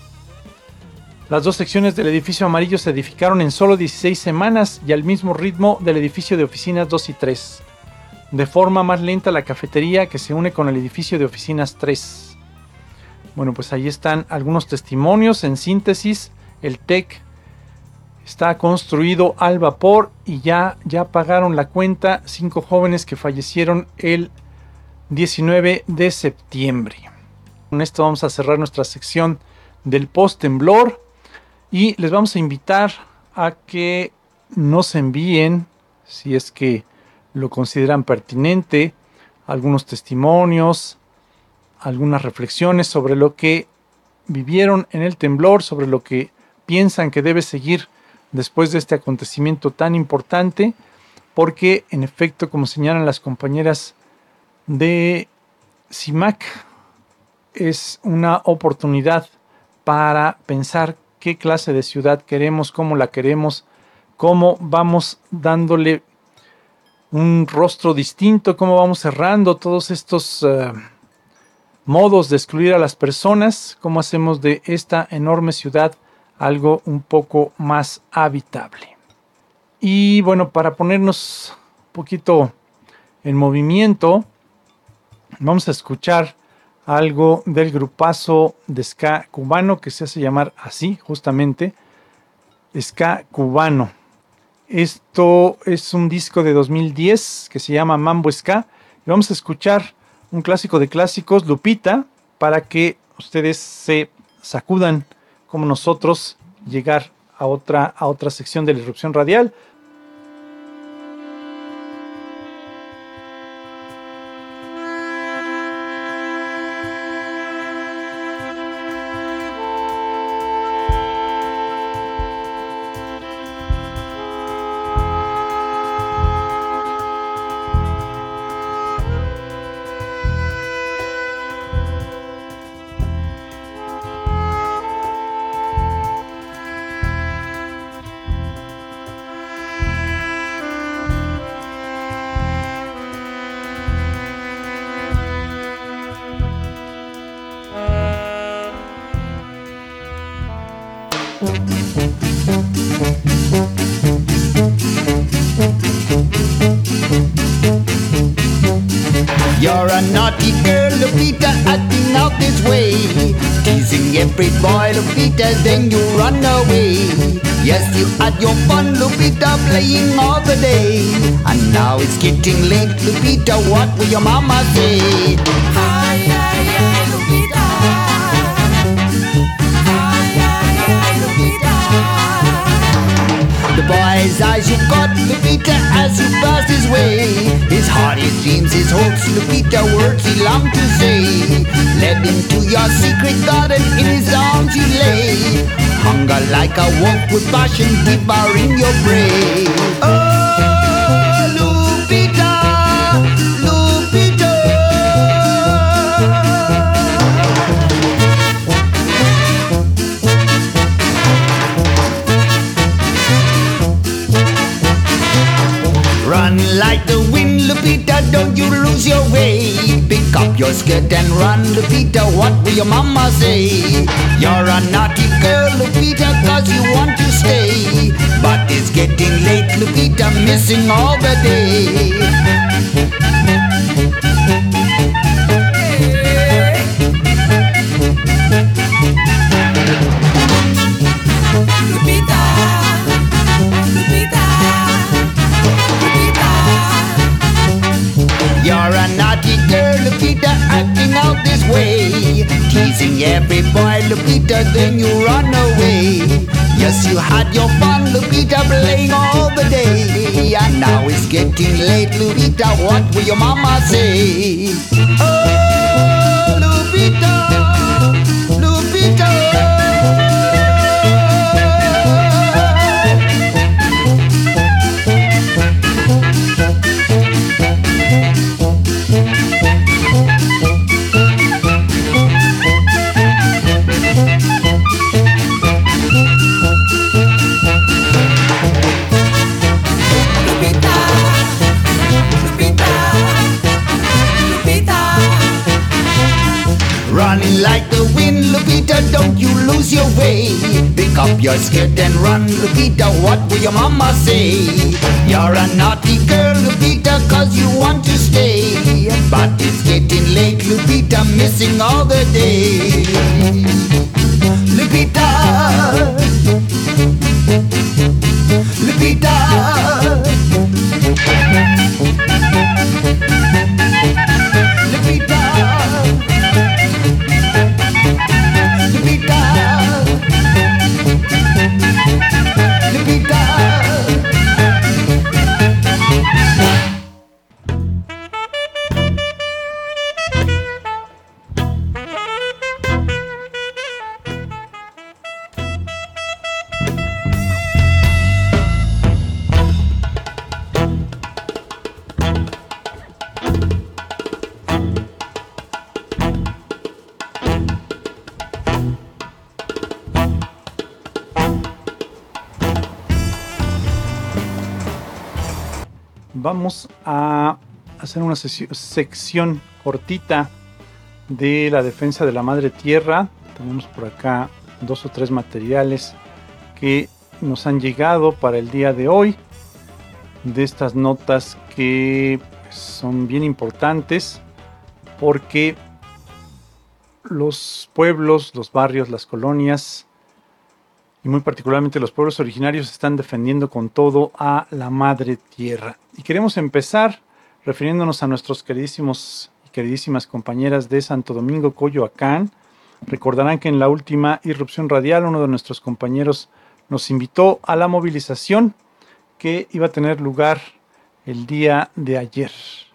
Las dos secciones del edificio amarillo se edificaron en solo dieciséis semanas y al mismo ritmo del edificio de oficinas dos y tres. De forma más lenta la cafetería, que se une con el edificio de oficinas tres. Bueno, pues ahí están algunos testimonios. En síntesis, el TEC está construido al vapor y ya, ya pagaron la cuenta cinco jóvenes que fallecieron el diecinueve de septiembre. Con esto vamos a cerrar nuestra sección del post-temblor y les vamos a invitar a que nos envíen, si es que lo consideran pertinente, algunos testimonios, algunas reflexiones sobre lo que vivieron en el temblor, sobre lo que piensan que debe seguir después de este acontecimiento tan importante, porque en efecto, como señalan las compañeras de CIMAC, es una oportunidad para pensar qué clase de ciudad queremos, cómo la queremos, cómo vamos dándole un rostro distinto, cómo vamos cerrando todos estos uh, modos de excluir a las personas, cómo hacemos de esta enorme ciudad algo un poco más habitable. Y bueno, para ponernos un poquito en movimiento, vamos a escuchar algo del grupazo de ska cubano que se hace llamar así, justamente, ska cubano. Esto es un disco de dos mil diez que se llama Mambo Ska. Y vamos a escuchar un clásico de clásicos, Lupita, para que ustedes se sacudan como nosotros llegar a otra, a otra sección de la Irrupción Radial. You're a naughty girl, Lupita, acting out this way, teasing every boy, Lupita, then you run away. Yes, you had your fun, Lupita, playing all the day, and now it's getting late, Lupita, what will your mama say? Ay, ay, ay, Lupita. Ay, ay, ay, Lupita. The boy's eyes you got, Lupita, as you passed his way. His heart, his dreams, his hopes, Lupita, words he longed to say. Led him to your secret garden, in his arms you lay. Hunger like a wolf with passion, devouring your prey. Oh, Lupita, Lupita. Run like the wind, Lupita, don't you lose your way. Pick up your your skirt and run, Lupita, what will your mama say? You're a naughty girl, Lupita, cause you want to stay. But it's getting late, Lupita, missing all the day. Lupita, Lupita, Lupita. You're a naughty girl, Lupita, acting out this way. Teasing every boy, Lupita, then you run away. Yes, you had your fun, Lupita, playing all the day. And now it's getting late, Lupita, what will your mama say? Oh, Lupita, Lupita. Running like the wind, Lupita, don't you lose your way. Pick up your skirt and run, Lupita, what will your mama say? You're a naughty girl, Lupita, cause you want to stay. But it's getting late, Lupita, missing all the day. Lupita, Lupita. Lupita. Lupita, Lupita. Vamos a hacer una sección cortita de la defensa de la madre tierra. Tenemos por acá dos o tres materiales que nos han llegado para el día de hoy, de estas notas que son bien importantes porque los pueblos, los barrios, las colonias y muy particularmente los pueblos originarios están defendiendo con todo a la madre tierra. Y queremos empezar refiriéndonos a nuestros queridísimos y queridísimas compañeras de Santo Domingo, Coyoacán. Recordarán que en la última irrupción radial uno de nuestros compañeros nos invitó a la movilización que iba a tener lugar el día de ayer.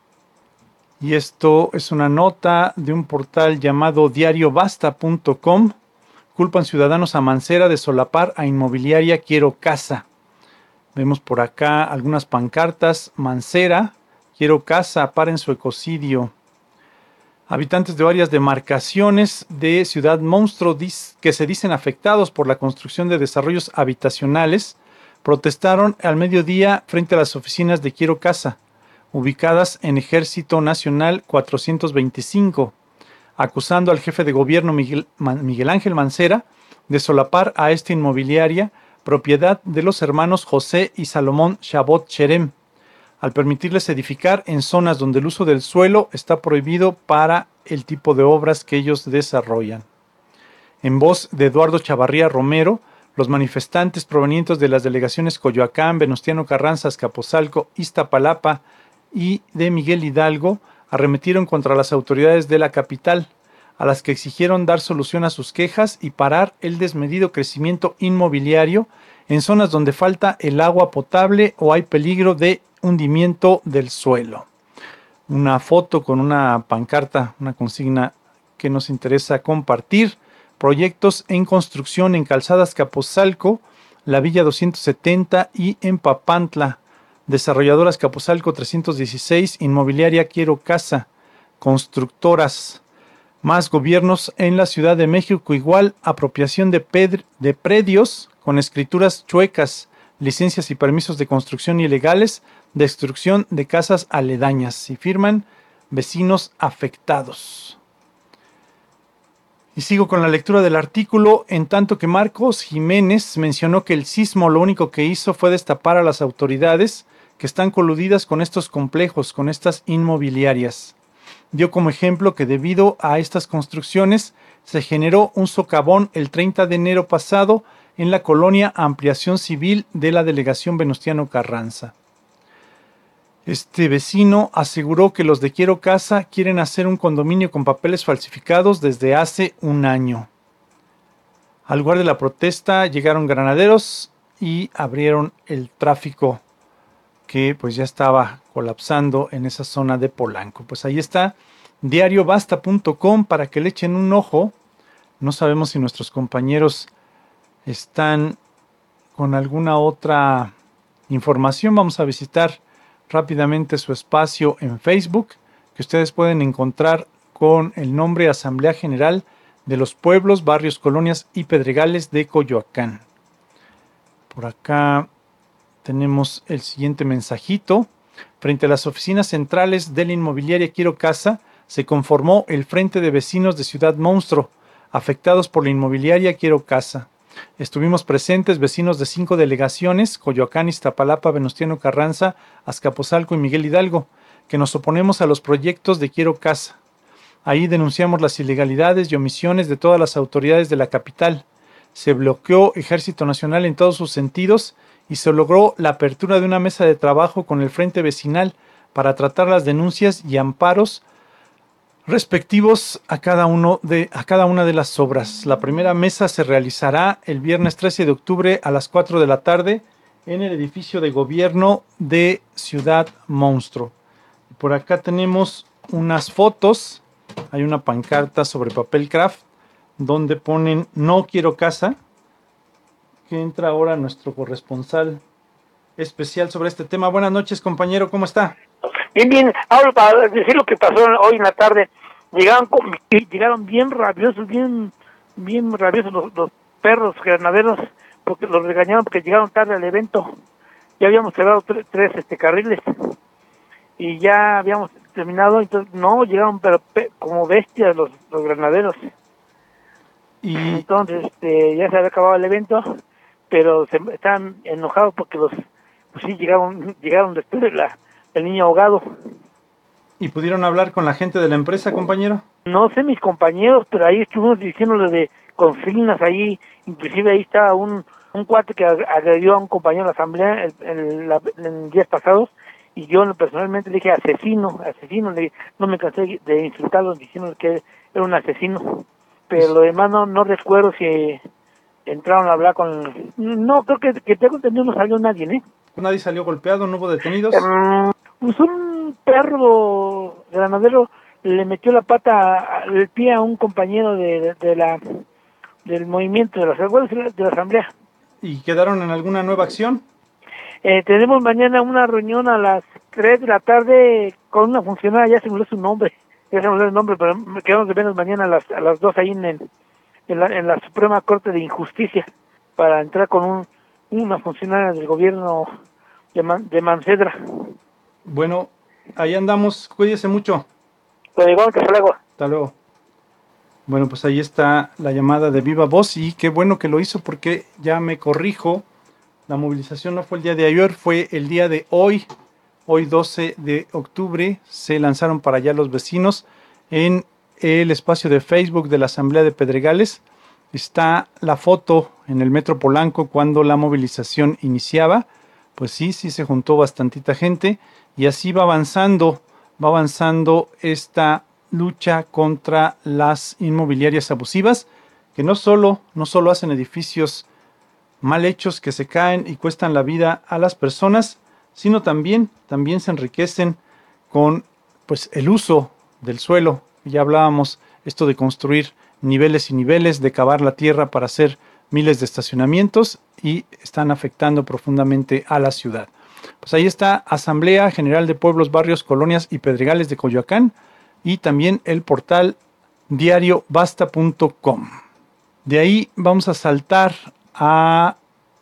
Y esto es una nota de un portal llamado diario basta punto com. Culpan ciudadanos a Mancera de solapar a inmobiliaria Quiero Casa. Vemos por acá algunas pancartas. Mancera, Quiero Casa, paren su ecocidio. Habitantes de varias demarcaciones de Ciudad Monstruo que se dicen afectados por la construcción de desarrollos habitacionales protestaron al mediodía frente a las oficinas de Quiero Casa, ubicadas en Ejército Nacional cuatrocientos veinticinco. Acusando al jefe de gobierno Miguel, Miguel Ángel Mancera de solapar a esta inmobiliaria, propiedad de los hermanos José y Salomón Chabot Cherem, al permitirles edificar en zonas donde el uso del suelo está prohibido para el tipo de obras que ellos desarrollan. En voz de Eduardo Chavarría Romero, los manifestantes provenientes de las delegaciones Coyoacán, Venustiano Carranza, Azcapotzalco, Iztapalapa y de Miguel Hidalgo arremetieron contra las autoridades de la capital, a las que exigieron dar solución a sus quejas y parar el desmedido crecimiento inmobiliario en zonas donde falta el agua potable o hay peligro de hundimiento del suelo. Una foto con una pancarta, una consigna que nos interesa compartir. Proyectos en construcción en Calzadas Capozalco, la Villa doscientos setenta y en Papantla. Desarrolladoras Capozalco trescientos dieciséis, Inmobiliaria Quiero Casa, constructoras. Más gobiernos en la Ciudad de México, igual apropiación de, ped- de predios con escrituras chuecas, licencias y permisos de construcción ilegales, destrucción de casas aledañas. Y firman vecinos afectados. Y sigo con la lectura del artículo, en tanto que Marcos Jiménez mencionó que el sismo lo único que hizo fue destapar a las autoridades que están coludidas con estos complejos, con estas inmobiliarias. Dio como ejemplo que debido a estas construcciones se generó un socavón el treinta de enero pasado en la colonia Ampliación Civil de la delegación Venustiano Carranza. Este vecino aseguró que los de Quiero Casa quieren hacer un condominio con papeles falsificados desde hace un año. Al lugar de la protesta llegaron granaderos y abrieron el tráfico que pues ya estaba colapsando en esa zona de Polanco. Pues ahí está, diario basta punto com para que le echen un ojo. No sabemos si nuestros compañeros están con alguna otra información. Vamos a visitar rápidamente su espacio en Facebook, que ustedes pueden encontrar con el nombre Asamblea General de los Pueblos, Barrios, Colonias y Pedregales de Coyoacán. Por acá tenemos el siguiente mensajito. Frente a las oficinas centrales de la inmobiliaria Quiero Casa, se conformó el Frente de Vecinos de Ciudad Monstruo, afectados por la inmobiliaria Quiero Casa. Estuvimos presentes vecinos de cinco delegaciones, Coyoacán, Iztapalapa, Venustiano Carranza, Azcapotzalco y Miguel Hidalgo, que nos oponemos a los proyectos de Quiero Casa. Ahí denunciamos las ilegalidades y omisiones de todas las autoridades de la capital. Se bloqueó Ejército Nacional en todos sus sentidos y se logró la apertura de una mesa de trabajo con el Frente Vecinal para tratar las denuncias y amparos respectivos a cada, uno de, a cada una de las obras. La primera mesa se realizará el viernes trece de octubre a las cuatro de la tarde en el edificio de gobierno de Ciudad Monstruo. Por acá tenemos unas fotos. Hay una pancarta sobre papel craft donde ponen "No quiero casa", que entra ahora nuestro corresponsal especial sobre este tema. Buenas noches, compañero, ¿cómo está? Bien, bien, ahora para decir lo que pasó hoy en la tarde, llegaron con, llegaron bien rabiosos, bien bien rabiosos los, los perros granaderos, porque los regañaron porque llegaron tarde al evento. Ya habíamos cerrado tres, tres este carriles y ya habíamos terminado, entonces no, llegaron pero pe, como bestias los, los granaderos. Y entonces este, ya se había acabado el evento, pero se estaban enojados porque los, pues sí, llegaron, llegaron después de la el niño ahogado. ¿Y pudieron hablar con la gente de la empresa, compañero? No sé mis compañeros, pero ahí estuvimos diciéndole de consignas ahí, inclusive ahí estaba un, un cuate que agredió a un compañero de la asamblea el, el, la, en días pasados, y yo personalmente le dije asesino, asesino, le, no me cansé de insultarlo diciéndole que era un asesino, pero lo demás no, no recuerdo si entraron a hablar con... No, creo que, que tengo entendido no salió nadie, ¿eh? ¿Nadie salió golpeado? ¿No hubo detenidos? Um, pues un perro granadero le metió la pata, el pie a un compañero de, de, de la del movimiento de la, de la asamblea. ¿Y quedaron en alguna nueva acción? Eh, tenemos mañana una reunión a las tres de la tarde con una funcionaria, ya se me olvidó su nombre, ya se me olvidó el nombre, pero quedamos de vernos mañana a las a las dos ahí en, el, en, la, en la Suprema Corte de Injusticia para entrar con un una funcionaria del gobierno de, Man, de Mancedra. Bueno, ahí andamos, cuídese mucho. Pues igual que hasta luego. Hasta luego. Bueno, pues ahí está la llamada de viva voz y qué bueno que lo hizo porque ya me corrijo, la movilización no fue el día de ayer, fue el día de hoy, hoy doce de octubre, se lanzaron para allá los vecinos en el espacio de Facebook de la Asamblea de Pedregales. Está la foto en el Metro Polanco cuando la movilización iniciaba. Pues sí, sí se juntó bastantita gente y así va avanzando, va avanzando esta lucha contra las inmobiliarias abusivas que no solo, no solo hacen edificios mal hechos que se caen y cuestan la vida a las personas, sino también, también se enriquecen con pues el uso del suelo. Ya hablábamos esto de construir niveles y niveles, de cavar la tierra para hacer miles de estacionamientos y están afectando profundamente a la ciudad. Pues ahí está Asamblea General de Pueblos, Barrios, Colonias y Pedregales de Coyoacán y también el portal diario basta punto com. De ahí vamos a saltar a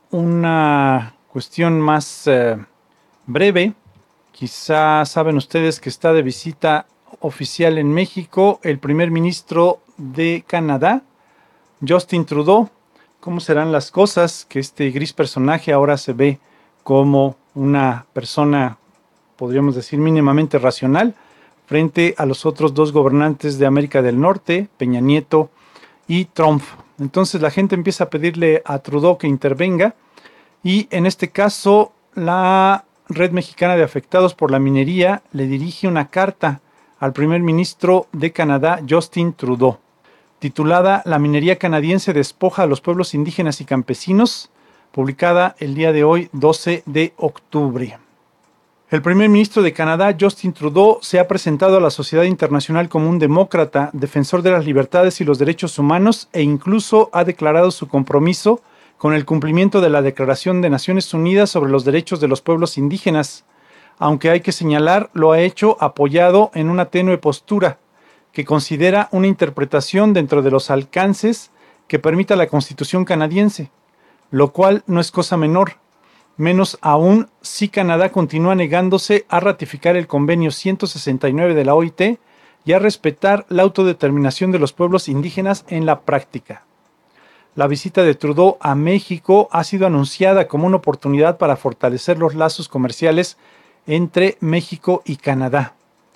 una cuestión más eh, breve. Quizá saben ustedes que está de visita oficial en México, el primer ministro de Canadá, Justin Trudeau. ¿Cómo serán las cosas? Que este gris personaje ahora se ve como una persona, podríamos decir, mínimamente racional, frente a los otros dos gobernantes de América del Norte, Peña Nieto y Trump. Entonces la gente empieza a pedirle a Trudeau que intervenga, y en este caso la Red Mexicana de Afectados por la Minería le dirige una carta al primer ministro de Canadá, Justin Trudeau, titulada La minería canadiense despoja a los pueblos indígenas y campesinos, publicada el día de hoy, doce de octubre. El primer ministro de Canadá, Justin Trudeau, se ha presentado a la sociedad internacional como un demócrata, defensor de las libertades y los derechos humanos, e incluso ha declarado su compromiso con el cumplimiento de la Declaración de Naciones Unidas sobre los Derechos de los Pueblos Indígenas, aunque hay que señalar, lo ha hecho apoyado en una tenue postura, que considera una interpretación dentro de los alcances que permita la Constitución canadiense, lo cual no es cosa menor, menos aún si Canadá continúa negándose a ratificar el convenio ciento sesenta y nueve de la O I T y a respetar la autodeterminación de los pueblos indígenas en la práctica. La visita de Trudeau a México ha sido anunciada como una oportunidad para fortalecer los lazos comerciales entre México y Canadá,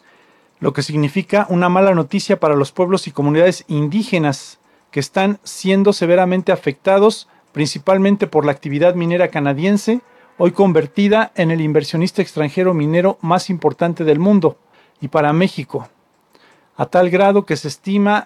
lo que significa una mala noticia para los pueblos y comunidades indígenas que están siendo severamente afectados principalmente por la actividad minera canadiense, hoy convertida en el inversionista extranjero minero más importante del mundo, y para México, a tal grado que se estima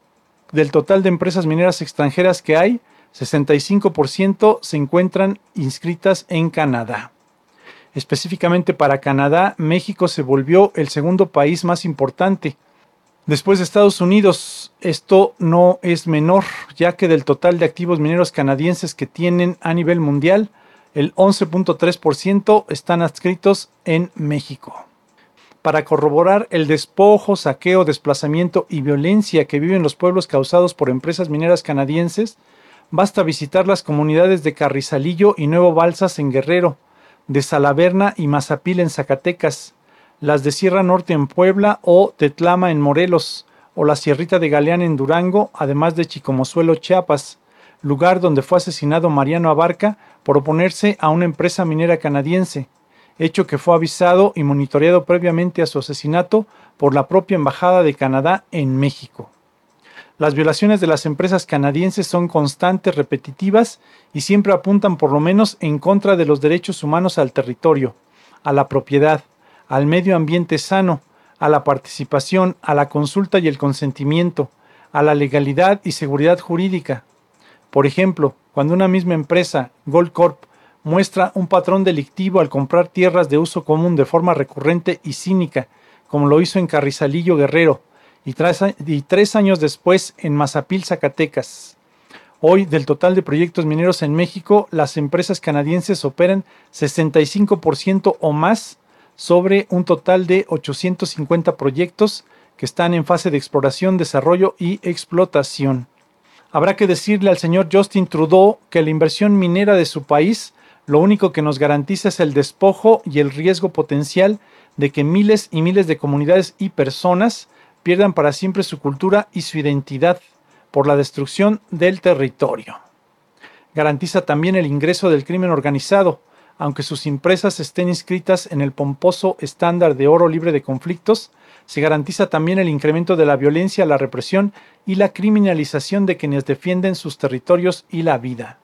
del total de empresas mineras extranjeras que hay, sesenta y cinco por ciento se encuentran inscritas en Canadá. Específicamente para Canadá, México se volvió el segundo país más importante, después de Estados Unidos. Esto no es menor, ya que del total de activos mineros canadienses que tienen a nivel mundial, el once punto tres por ciento están adscritos en México. Para corroborar el despojo, saqueo, desplazamiento y violencia que viven los pueblos causados por empresas mineras canadienses, basta visitar las comunidades de Carrizalillo y Nuevo Balsas en Guerrero, de Salaverna y Mazapil en Zacatecas, las de Sierra Norte en Puebla o Tetlama en Morelos, o la Sierrita de Galeán en Durango, además de Chicomozuelo, Chiapas, lugar donde fue asesinado Mariano Abarca por oponerse a una empresa minera canadiense, hecho que fue avisado y monitoreado previamente a su asesinato por la propia Embajada de Canadá en México. Las violaciones de las empresas canadienses son constantes, repetitivas y siempre apuntan por lo menos en contra de los derechos humanos al territorio, a la propiedad, al medio ambiente sano, a la participación, a la consulta y el consentimiento, a la legalidad y seguridad jurídica. Por ejemplo, cuando una misma empresa, Goldcorp, muestra un patrón delictivo al comprar tierras de uso común de forma recurrente y cínica, como lo hizo en Carrizalillo, Guerrero, y tres, y tres años después en Mazapil, Zacatecas. Hoy, del total de proyectos mineros en México, las empresas canadienses operan sesenta y cinco por ciento o más sobre un total de ochocientos cincuenta proyectos que están en fase de exploración, desarrollo y explotación. Habrá que decirle al señor Justin Trudeau que la inversión minera de su país lo único que nos garantiza es el despojo y el riesgo potencial de que miles y miles de comunidades y personas pierdan para siempre su cultura y su identidad por la destrucción del territorio. Garantiza también el ingreso del crimen organizado, aunque sus empresas estén inscritas en el pomposo estándar de oro libre de conflictos. Se garantiza también el incremento de la violencia, la represión y la criminalización de quienes defienden sus territorios y la vida.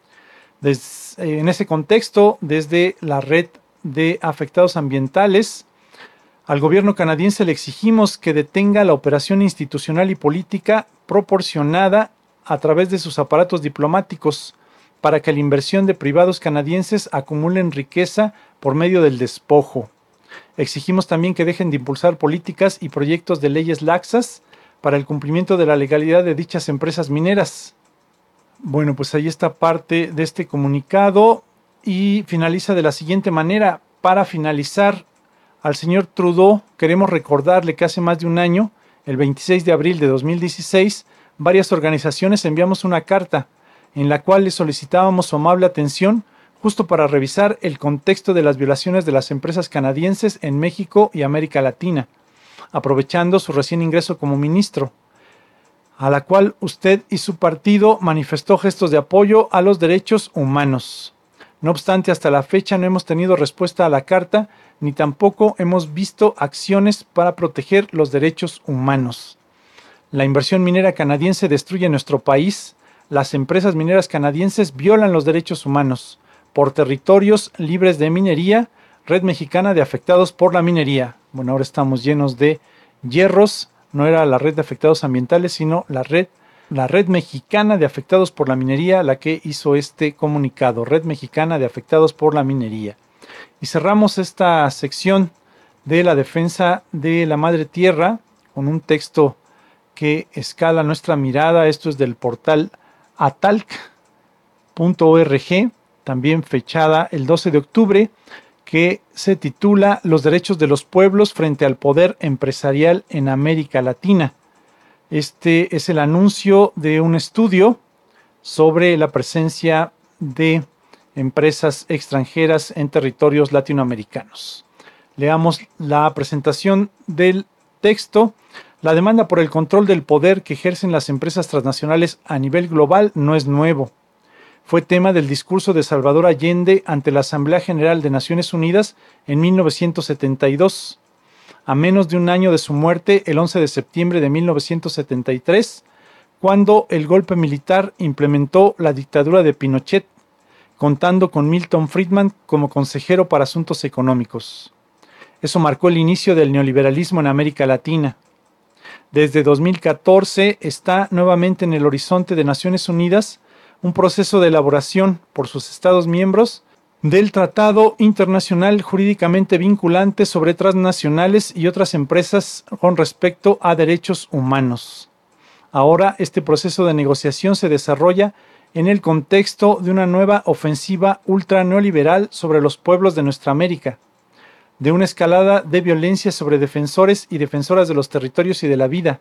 Des, eh, en ese contexto, desde la red de afectados ambientales, al gobierno canadiense le exigimos que detenga la operación institucional y política proporcionada a través de sus aparatos diplomáticos para que la inversión de privados canadienses acumulen riqueza por medio del despojo. Exigimos también que dejen de impulsar políticas y proyectos de leyes laxas para el cumplimiento de la legalidad de dichas empresas mineras. Bueno, pues ahí está parte de este comunicado y finaliza de la siguiente manera. Para finalizar, al señor Trudeau queremos recordarle que hace más de un año, el veintiséis de abril de dos mil dieciséis, varias organizaciones enviamos una carta en la cual le solicitábamos su amable atención justo para revisar el contexto de las violaciones de las empresas canadienses en México y América Latina, aprovechando su recién ingreso como ministro, a la cual usted y su partido manifestó gestos de apoyo a los derechos humanos. No obstante, hasta la fecha no hemos tenido respuesta a la carta, ni tampoco hemos visto acciones para proteger los derechos humanos. La inversión minera canadiense destruye nuestro país. Las empresas mineras canadienses violan los derechos humanos. Por territorios libres de minería, Red Mexicana de Afectados por la Minería. Bueno, ahora estamos llenos de hierros. No era la red de afectados ambientales, sino la red, la Red Mexicana de Afectados por la Minería la que hizo este comunicado. Red Mexicana de Afectados por la Minería. Y cerramos esta sección de la defensa de la Madre Tierra con un texto que escala nuestra mirada. Esto es del portal atalc punto org, también fechada el doce de octubre, que se titula Los derechos de los pueblos frente al poder empresarial en América Latina. Este es el anuncio de un estudio sobre la presencia de empresas extranjeras en territorios latinoamericanos. Leamos la presentación del texto. La demanda por el control del poder que ejercen las empresas transnacionales a nivel global no es nuevo. Fue tema del discurso de Salvador Allende ante la Asamblea General de Naciones Unidas en mil novecientos setenta y dos. A menos de un año de su muerte, el once de septiembre de mil novecientos setenta y tres, cuando el golpe militar implementó la dictadura de Pinochet, contando con Milton Friedman como consejero para asuntos económicos. Eso marcó el inicio del neoliberalismo en América Latina. Desde dos mil catorce está nuevamente en el horizonte de Naciones Unidas un proceso de elaboración por sus Estados miembros del Tratado Internacional Jurídicamente Vinculante sobre transnacionales y otras empresas con respecto a derechos humanos. Ahora este proceso de negociación se desarrolla en el contexto de una nueva ofensiva ultra neoliberal sobre los pueblos de nuestra América, de una escalada de violencia sobre defensores y defensoras de los territorios y de la vida,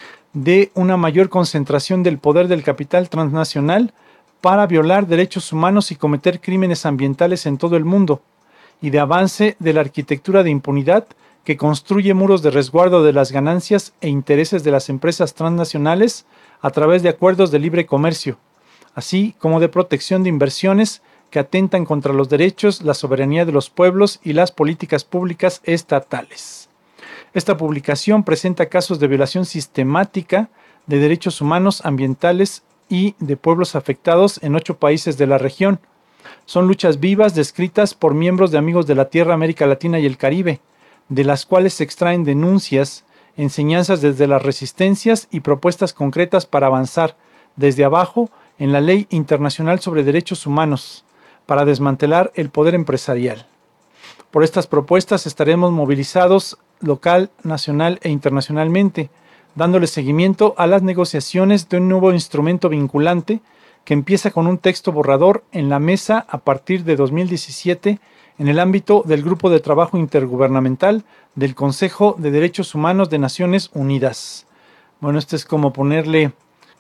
de una mayor concentración del poder del capital transnacional para violar derechos humanos y cometer crímenes ambientales en todo el mundo, y de avance de la arquitectura de impunidad que construye muros de resguardo de las ganancias e intereses de las empresas transnacionales a través de acuerdos de libre comercio, así como de protección de inversiones que atentan contra los derechos, la soberanía de los pueblos y las políticas públicas estatales. Esta publicación presenta casos de violación sistemática de derechos humanos, ambientales y de pueblos afectados en ocho países de la región. Son luchas vivas descritas por miembros de Amigos de la Tierra, América Latina y el Caribe, de las cuales se extraen denuncias, enseñanzas desde las resistencias y propuestas concretas para avanzar desde abajo en la Ley Internacional sobre Derechos Humanos, para desmantelar el poder empresarial. Por estas propuestas estaremos movilizados local, nacional e internacionalmente, dándole seguimiento a las negociaciones de un nuevo instrumento vinculante que empieza con un texto borrador en la mesa a partir de dos mil diecisiete en el ámbito del Grupo de Trabajo Intergubernamental del Consejo de Derechos Humanos de Naciones Unidas. Bueno, esto es como ponerle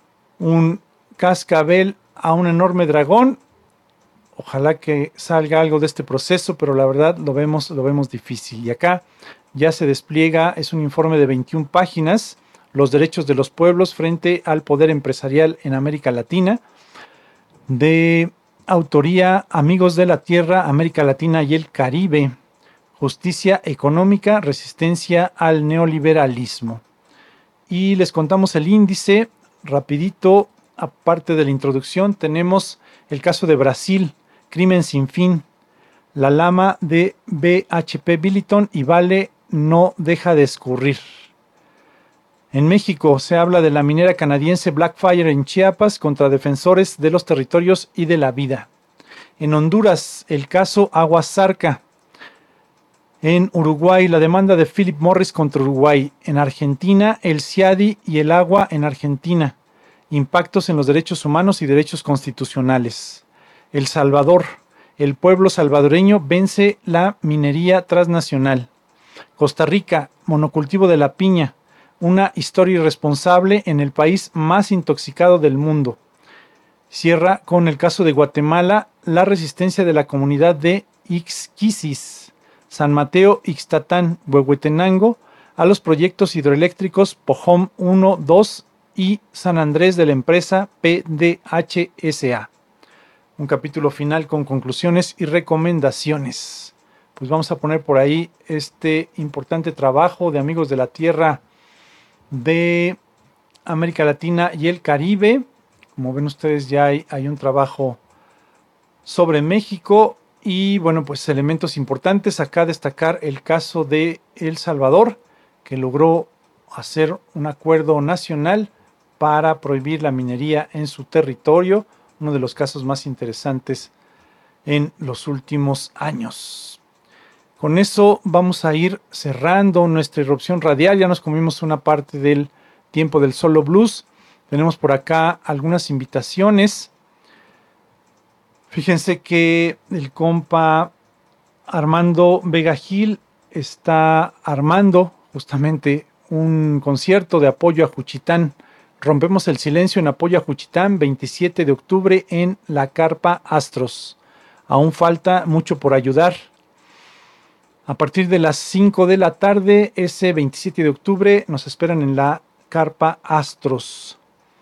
un cascabel a un enorme dragón. Ojalá que salga algo de este proceso, pero la verdad lo vemos, lo vemos difícil. Y acá ya se despliega, es un informe de veintiuna páginas, los derechos de los pueblos frente al poder empresarial en América Latina, de autoría Amigos de la Tierra, América Latina y el Caribe, justicia económica, resistencia al neoliberalismo. Y les contamos el índice, rapidito, aparte de la introducción, tenemos el caso de Brasil, Crimen sin fin, la lama de B H P Billiton y Vale no deja de escurrir. En México se habla de la minera canadiense Blackfire en Chiapas contra defensores de los territorios y de la vida. En Honduras, el caso Agua Zarca. En Uruguay, la demanda de Philip Morris contra Uruguay. En Argentina, el CIADI y el agua en Argentina. Impactos en los derechos humanos y derechos constitucionales. El Salvador, el pueblo salvadoreño vence la minería transnacional. Costa Rica, monocultivo de la piña, una historia irresponsable en el país más intoxicado del mundo. Cierra con el caso de Guatemala, la resistencia de la comunidad de Ixquisis, San Mateo, Ixtatán, Huehuetenango, a los proyectos hidroeléctricos Pojón uno, dos y San Andrés de la empresa P D H S A. Un capítulo final con conclusiones y recomendaciones. Pues vamos a poner por ahí este importante trabajo de Amigos de la Tierra de América Latina y el Caribe. Como ven ustedes, ya hay, hay un trabajo sobre México y bueno, pues elementos importantes. Acá destacar el caso de El Salvador, que logró hacer un acuerdo nacional para prohibir la minería en su territorio, uno de los casos más interesantes en los últimos años. Con eso vamos a ir cerrando nuestra irrupción radial. Ya nos comimos una parte del tiempo del solo blues. Tenemos por acá algunas invitaciones. Fíjense que el compa Armando Vega Gil está armando justamente un concierto de apoyo a Juchitán. Rompemos el silencio en apoyo a Juchitán, veintisiete de octubre en la Carpa Astros. Aún falta mucho por ayudar. A partir de las cinco de la tarde, ese veintisiete de octubre, nos esperan en la Carpa Astros.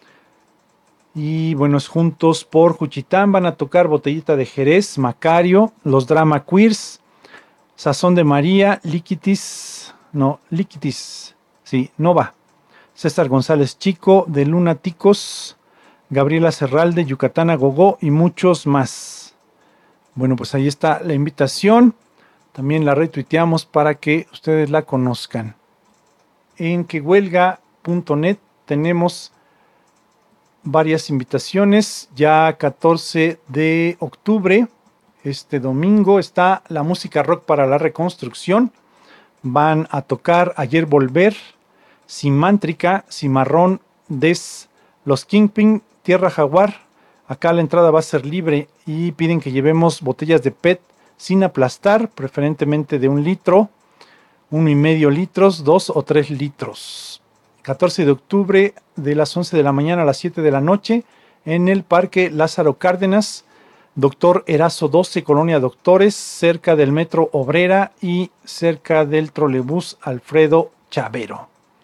Y bueno, es Juntos por Juchitán. Van a tocar Botellita de Jerez, Macario, Los Drama Queers, Sazón de María, Liquitis, no, Liquitis, sí, Nova, César González Chico, de Lunáticos, Gabriela Serralde, Yucatán a Gogó y muchos más. Bueno, pues ahí está la invitación. También la retuiteamos para que ustedes la conozcan. En que huelga punto net tenemos varias invitaciones. Ya catorce de octubre, este domingo, está la música rock para la reconstrucción. Van a tocar Ayer Volver, Simántrica, Cimarrón, Des, Los Kingpin, Tierra Jaguar. Acá la entrada va a ser libre y piden que llevemos botellas de P E T sin aplastar, preferentemente de un litro, uno y medio litros, dos o tres litros. catorce de octubre, de las once de la mañana a las siete de la noche, en el Parque Lázaro Cárdenas, Doctor Erazo doce, Colonia Doctores, cerca del Metro Obrera y cerca del trolebús Alfredo Chavero.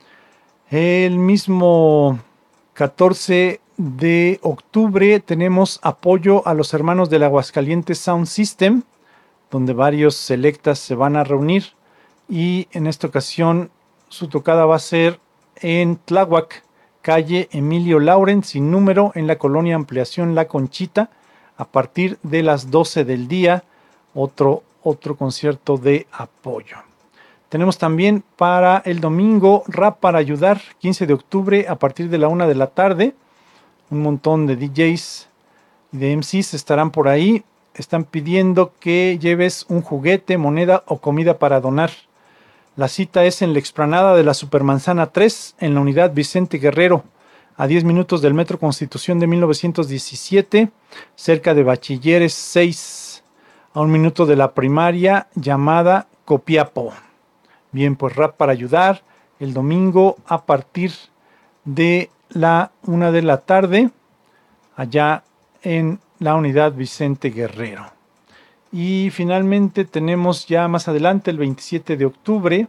El mismo catorce de octubre tenemos apoyo a los hermanos del Aguascalientes Sound System, donde varios selectas se van a reunir, y en esta ocasión su tocada va a ser en Tláhuac, calle Emilio Lauren, sin número, en la colonia Ampliación La Conchita, a partir de las doce del día, otro, otro concierto de apoyo. Tenemos también para el domingo Rap para Ayudar, quince de octubre, a partir de la una de la tarde. Un montón de D Js y de M Cs estarán por ahí. Están pidiendo que lleves un juguete, moneda o comida para donar. La cita es en la explanada de la Supermanzana tres, en la unidad Vicente Guerrero, a diez minutos del Metro Constitución de mil novecientos diecisiete, cerca de Bachilleres seis, a un minuto de la primaria llamada Copiapo. Bien, pues Rap para Ayudar, el domingo a partir de la una de la tarde, allá en la unidad Vicente Guerrero. Y finalmente tenemos ya más adelante, el veintisiete de octubre,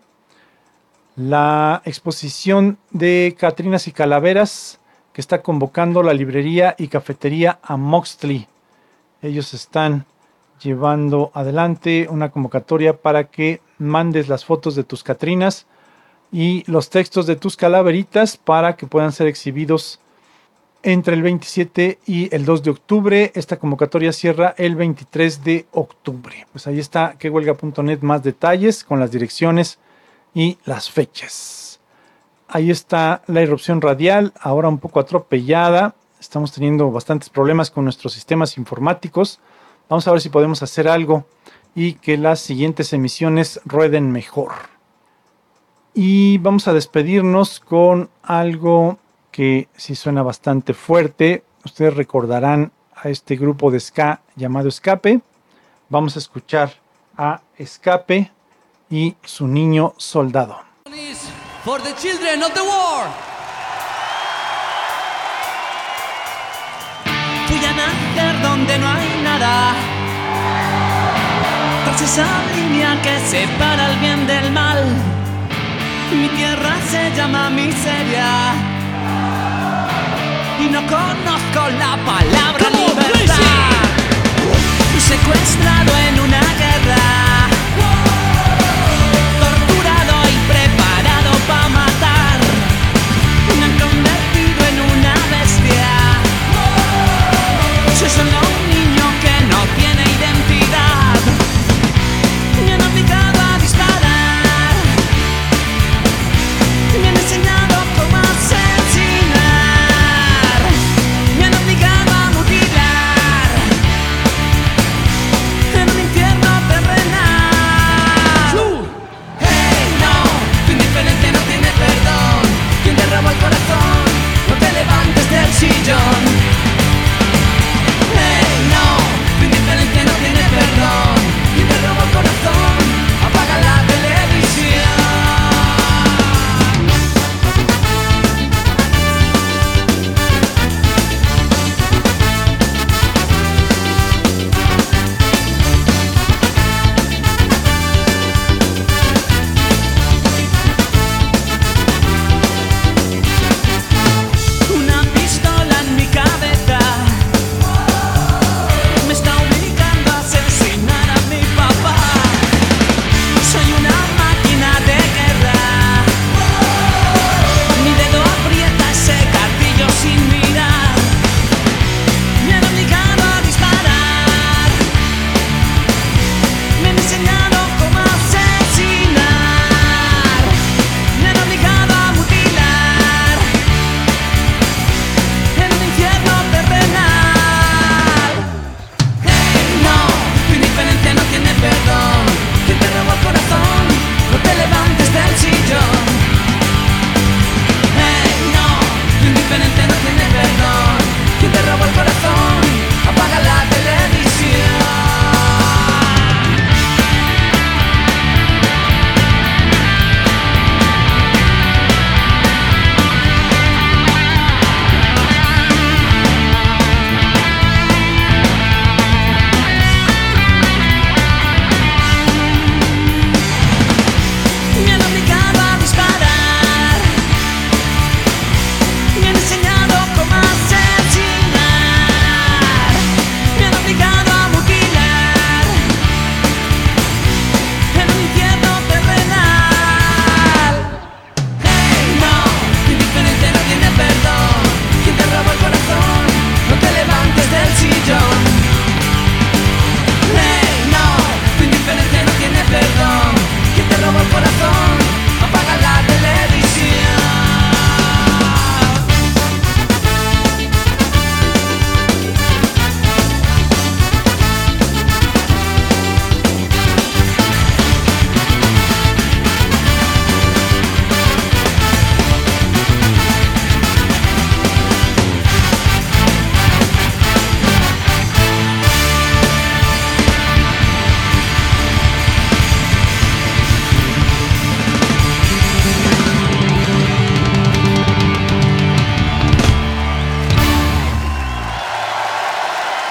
la exposición de Catrinas y Calaveras, que está convocando la librería y cafetería Amoxtli. Ellos están llevando adelante una convocatoria para que mandes las fotos de tus Catrinas y los textos de tus calaveritas para que puedan ser exhibidos entre el veintisiete y el dos de octubre. Esta convocatoria cierra el veintitrés de octubre. Pues ahí está, que huelga punto net, más detalles con las direcciones y las fechas. Ahí está la irrupción radial, ahora un poco atropellada. Estamos teniendo bastantes problemas con nuestros sistemas informáticos. Vamos a ver si podemos hacer algo y que las siguientes emisiones rueden mejor. Y vamos a despedirnos con algo que sí suena bastante fuerte. Ustedes recordarán a este grupo de ska llamado Escape. Vamos a escuchar a Escape y Su Niño Soldado. For the children of the war. Fui a nacer donde no hay nada, tras esa línea que separa el bien del mal. Mi tierra se llama miseria y no conozco la palabra.